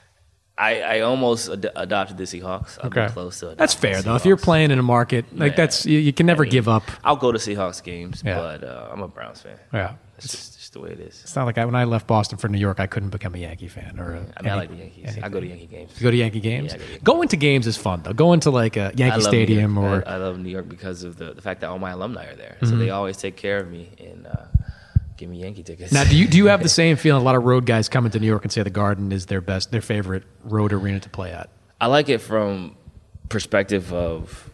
I, I almost ad- adopted the Seahawks. I've okay. been close to That's fair, though. If you're playing in a market, like yeah. that's you, you can never I mean, give up. I'll go to Seahawks games, yeah. but uh, I'm a Browns fan. Yeah. It's just, just the way it is. It's not like I, when I left Boston for New York, I couldn't become a Yankee fan. Or a, I mean, any, I like the Yankees. Anything. I go to Yankee games. You go to Yankee games? Yeah, I go to Yankee Going to games is fun, though. Going to like a Yankee Stadium or... I, I love New York because of the, the fact that all my alumni are there. Mm-hmm. So they always take care of me and uh, give me Yankee tickets. Now, do you do you have the same feeling? A lot of road guys come into New York and say the Garden is their best, their favorite road arena to play at. I like it from perspective of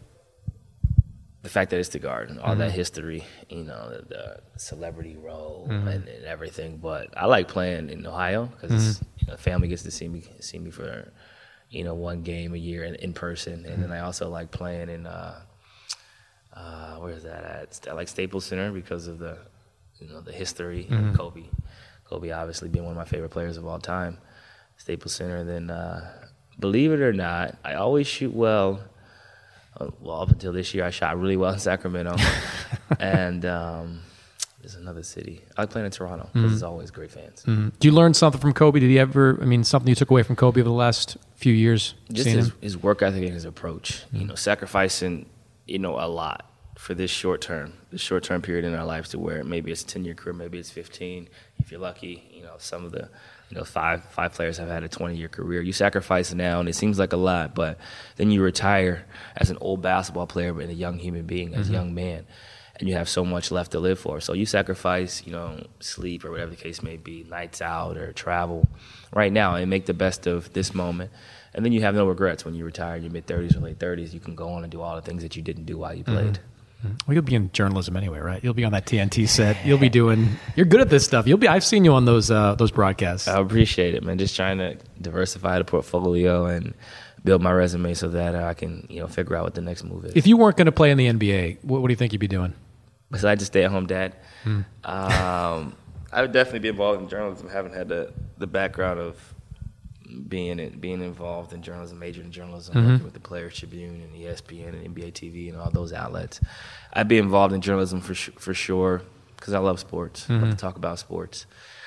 the fact that it's the Garden, all mm-hmm. that history, you know, the, the celebrity role mm-hmm. and, and everything. But I like playing in Ohio because mm-hmm. you know, family gets to see me see me for, you know, one game a year in, in person, and mm-hmm. then I also like playing in uh, uh, where is that at? I like Staples Center because of the, you know, the history mm-hmm. and Kobe. Kobe obviously being one of my favorite players of all time. Staples Center, and then. Uh, Believe it or not, I always shoot well. Uh, well, up until this year, I shot really well in Sacramento. and um, there's another city. I like playing in Toronto because mm-hmm. there's always great fans. Mm-hmm. Do you learn something from Kobe? Did he ever, I mean, something you took away from Kobe over the last few years? Just his, his work ethic and his approach. Mm-hmm. You know, sacrificing, you know, a lot for this short term, this short term period in our lives to where maybe it's a ten-year career, maybe it's fifteen. If you're lucky, you know, some of the, you know, five five players have had a twenty-year career. You sacrifice now, and it seems like a lot, but then you retire as an old basketball player, but a young human being, as mm-hmm. a young man, and you have so much left to live for. So you sacrifice, you know, sleep or whatever the case may be, nights out or travel right now, and make the best of this moment. And then you have no regrets when you retire in your mid-thirties or late thirties. You can go on and do all the things that you didn't do while you played. Mm-hmm. Well, you'll be in journalism anyway, right? You'll be on that T N T set. You'll be doing. You're good at this stuff. You'll be. I've seen you on those uh, those broadcasts. I appreciate it, man. Just trying to diversify the portfolio and build my resume so that I can, you know, figure out what the next move is. If you weren't going to play in the N B A, what, what do you think you'd be doing? Besides just stay-at-home dad, hmm. um, I would definitely be involved in journalism. I haven't had the the background of being it, being involved in journalism, majored in journalism, mm-hmm. working with the Players Tribune and E S P N and N B A T V and all those outlets. I'd be involved in journalism for for sure because I love sports. Mm-hmm. I love to talk about sports.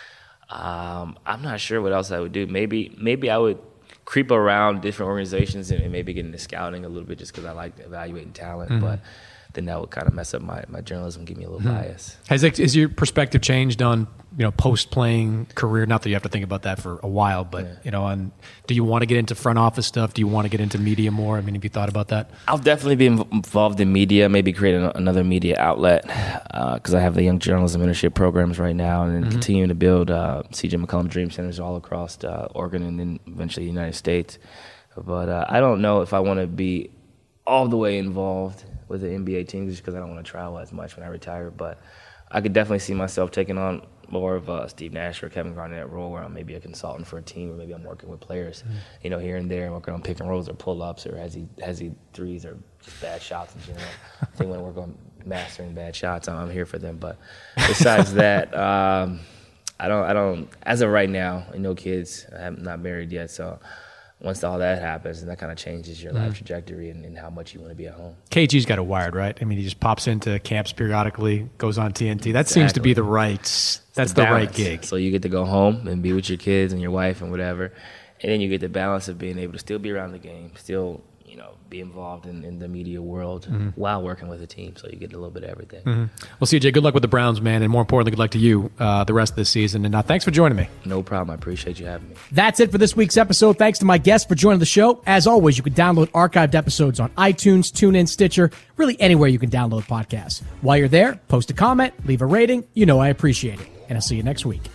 Um, I'm not sure what else I would do. Maybe maybe I would creep around different organizations and, and maybe get into scouting a little bit just because I like evaluating talent, mm-hmm. but then that would kind of mess up my, my journalism, give me a little mm-hmm. bias. Has it, has your perspective changed on, you know, post-playing career? Not that you have to think about that for a while, but, yeah. you know, on do you want to get into front office stuff? Do you want to get into media more? I mean, have you thought about that? I'll definitely be involved in media, maybe create an, another media outlet because uh, I have the Young Journalism Internship programs right now and then mm-hmm. continuing to build uh, C J McCollum Dream Centers all across uh, Oregon and then eventually the United States. But uh, I don't know if I want to be all the way involved with the N B A team just because I don't want to travel as much when I retire. But I could definitely see myself taking on more of a Steve Nash or Kevin Garnett role where I'm maybe a consultant for a team or maybe I'm working with players, mm-hmm. you know, here and there, working on pick and rolls or pull-ups or hezzy, hezzy threes or just bad shots in general. I think when I work on mastering bad shots, I'm, I'm here for them. But besides that, um, I don't, I don't, as of right now, no kids. I'm not married yet, so once all that happens, and that kind of changes your life trajectory and, and how much you want to be at home. K G's got it wired, right? I mean, he just pops into camps periodically, goes on T N T. That exactly. seems to be the right, that's the, the right gig. So you get to go home and be with your kids and your wife and whatever, and then you get the balance of being able to still be around the game, still, you know, be involved in, in the media world mm-hmm. while working with a team. So you get a little bit of everything. Mm-hmm. Well, C J, good luck with the Browns, man, and more importantly, good luck to you uh, the rest of the season. And uh, thanks for joining me. No problem. I appreciate you having me. That's it for this week's episode. Thanks to my guests for joining the show. As always, you can download archived episodes on iTunes, TuneIn, Stitcher, really anywhere you can download podcasts. While you're there, post a comment, leave a rating. You know I appreciate it. And I'll see you next week.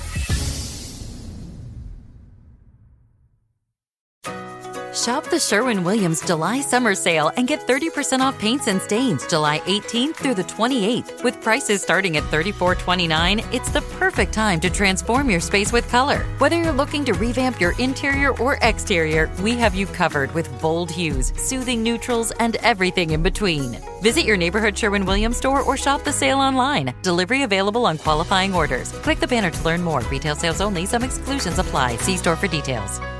Shop the Sherwin-Williams July Summer Sale and get thirty percent off paints and stains July eighteenth through the twenty-eighth. With prices starting at thirty-four twenty-nine, it's the perfect time to transform your space with color. Whether you're looking to revamp your interior or exterior, we have you covered with bold hues, soothing neutrals, and everything in between. Visit your neighborhood Sherwin-Williams store or shop the sale online. Delivery available on qualifying orders. Click the banner to learn more. Retail sales only. Some exclusions apply. See store for details.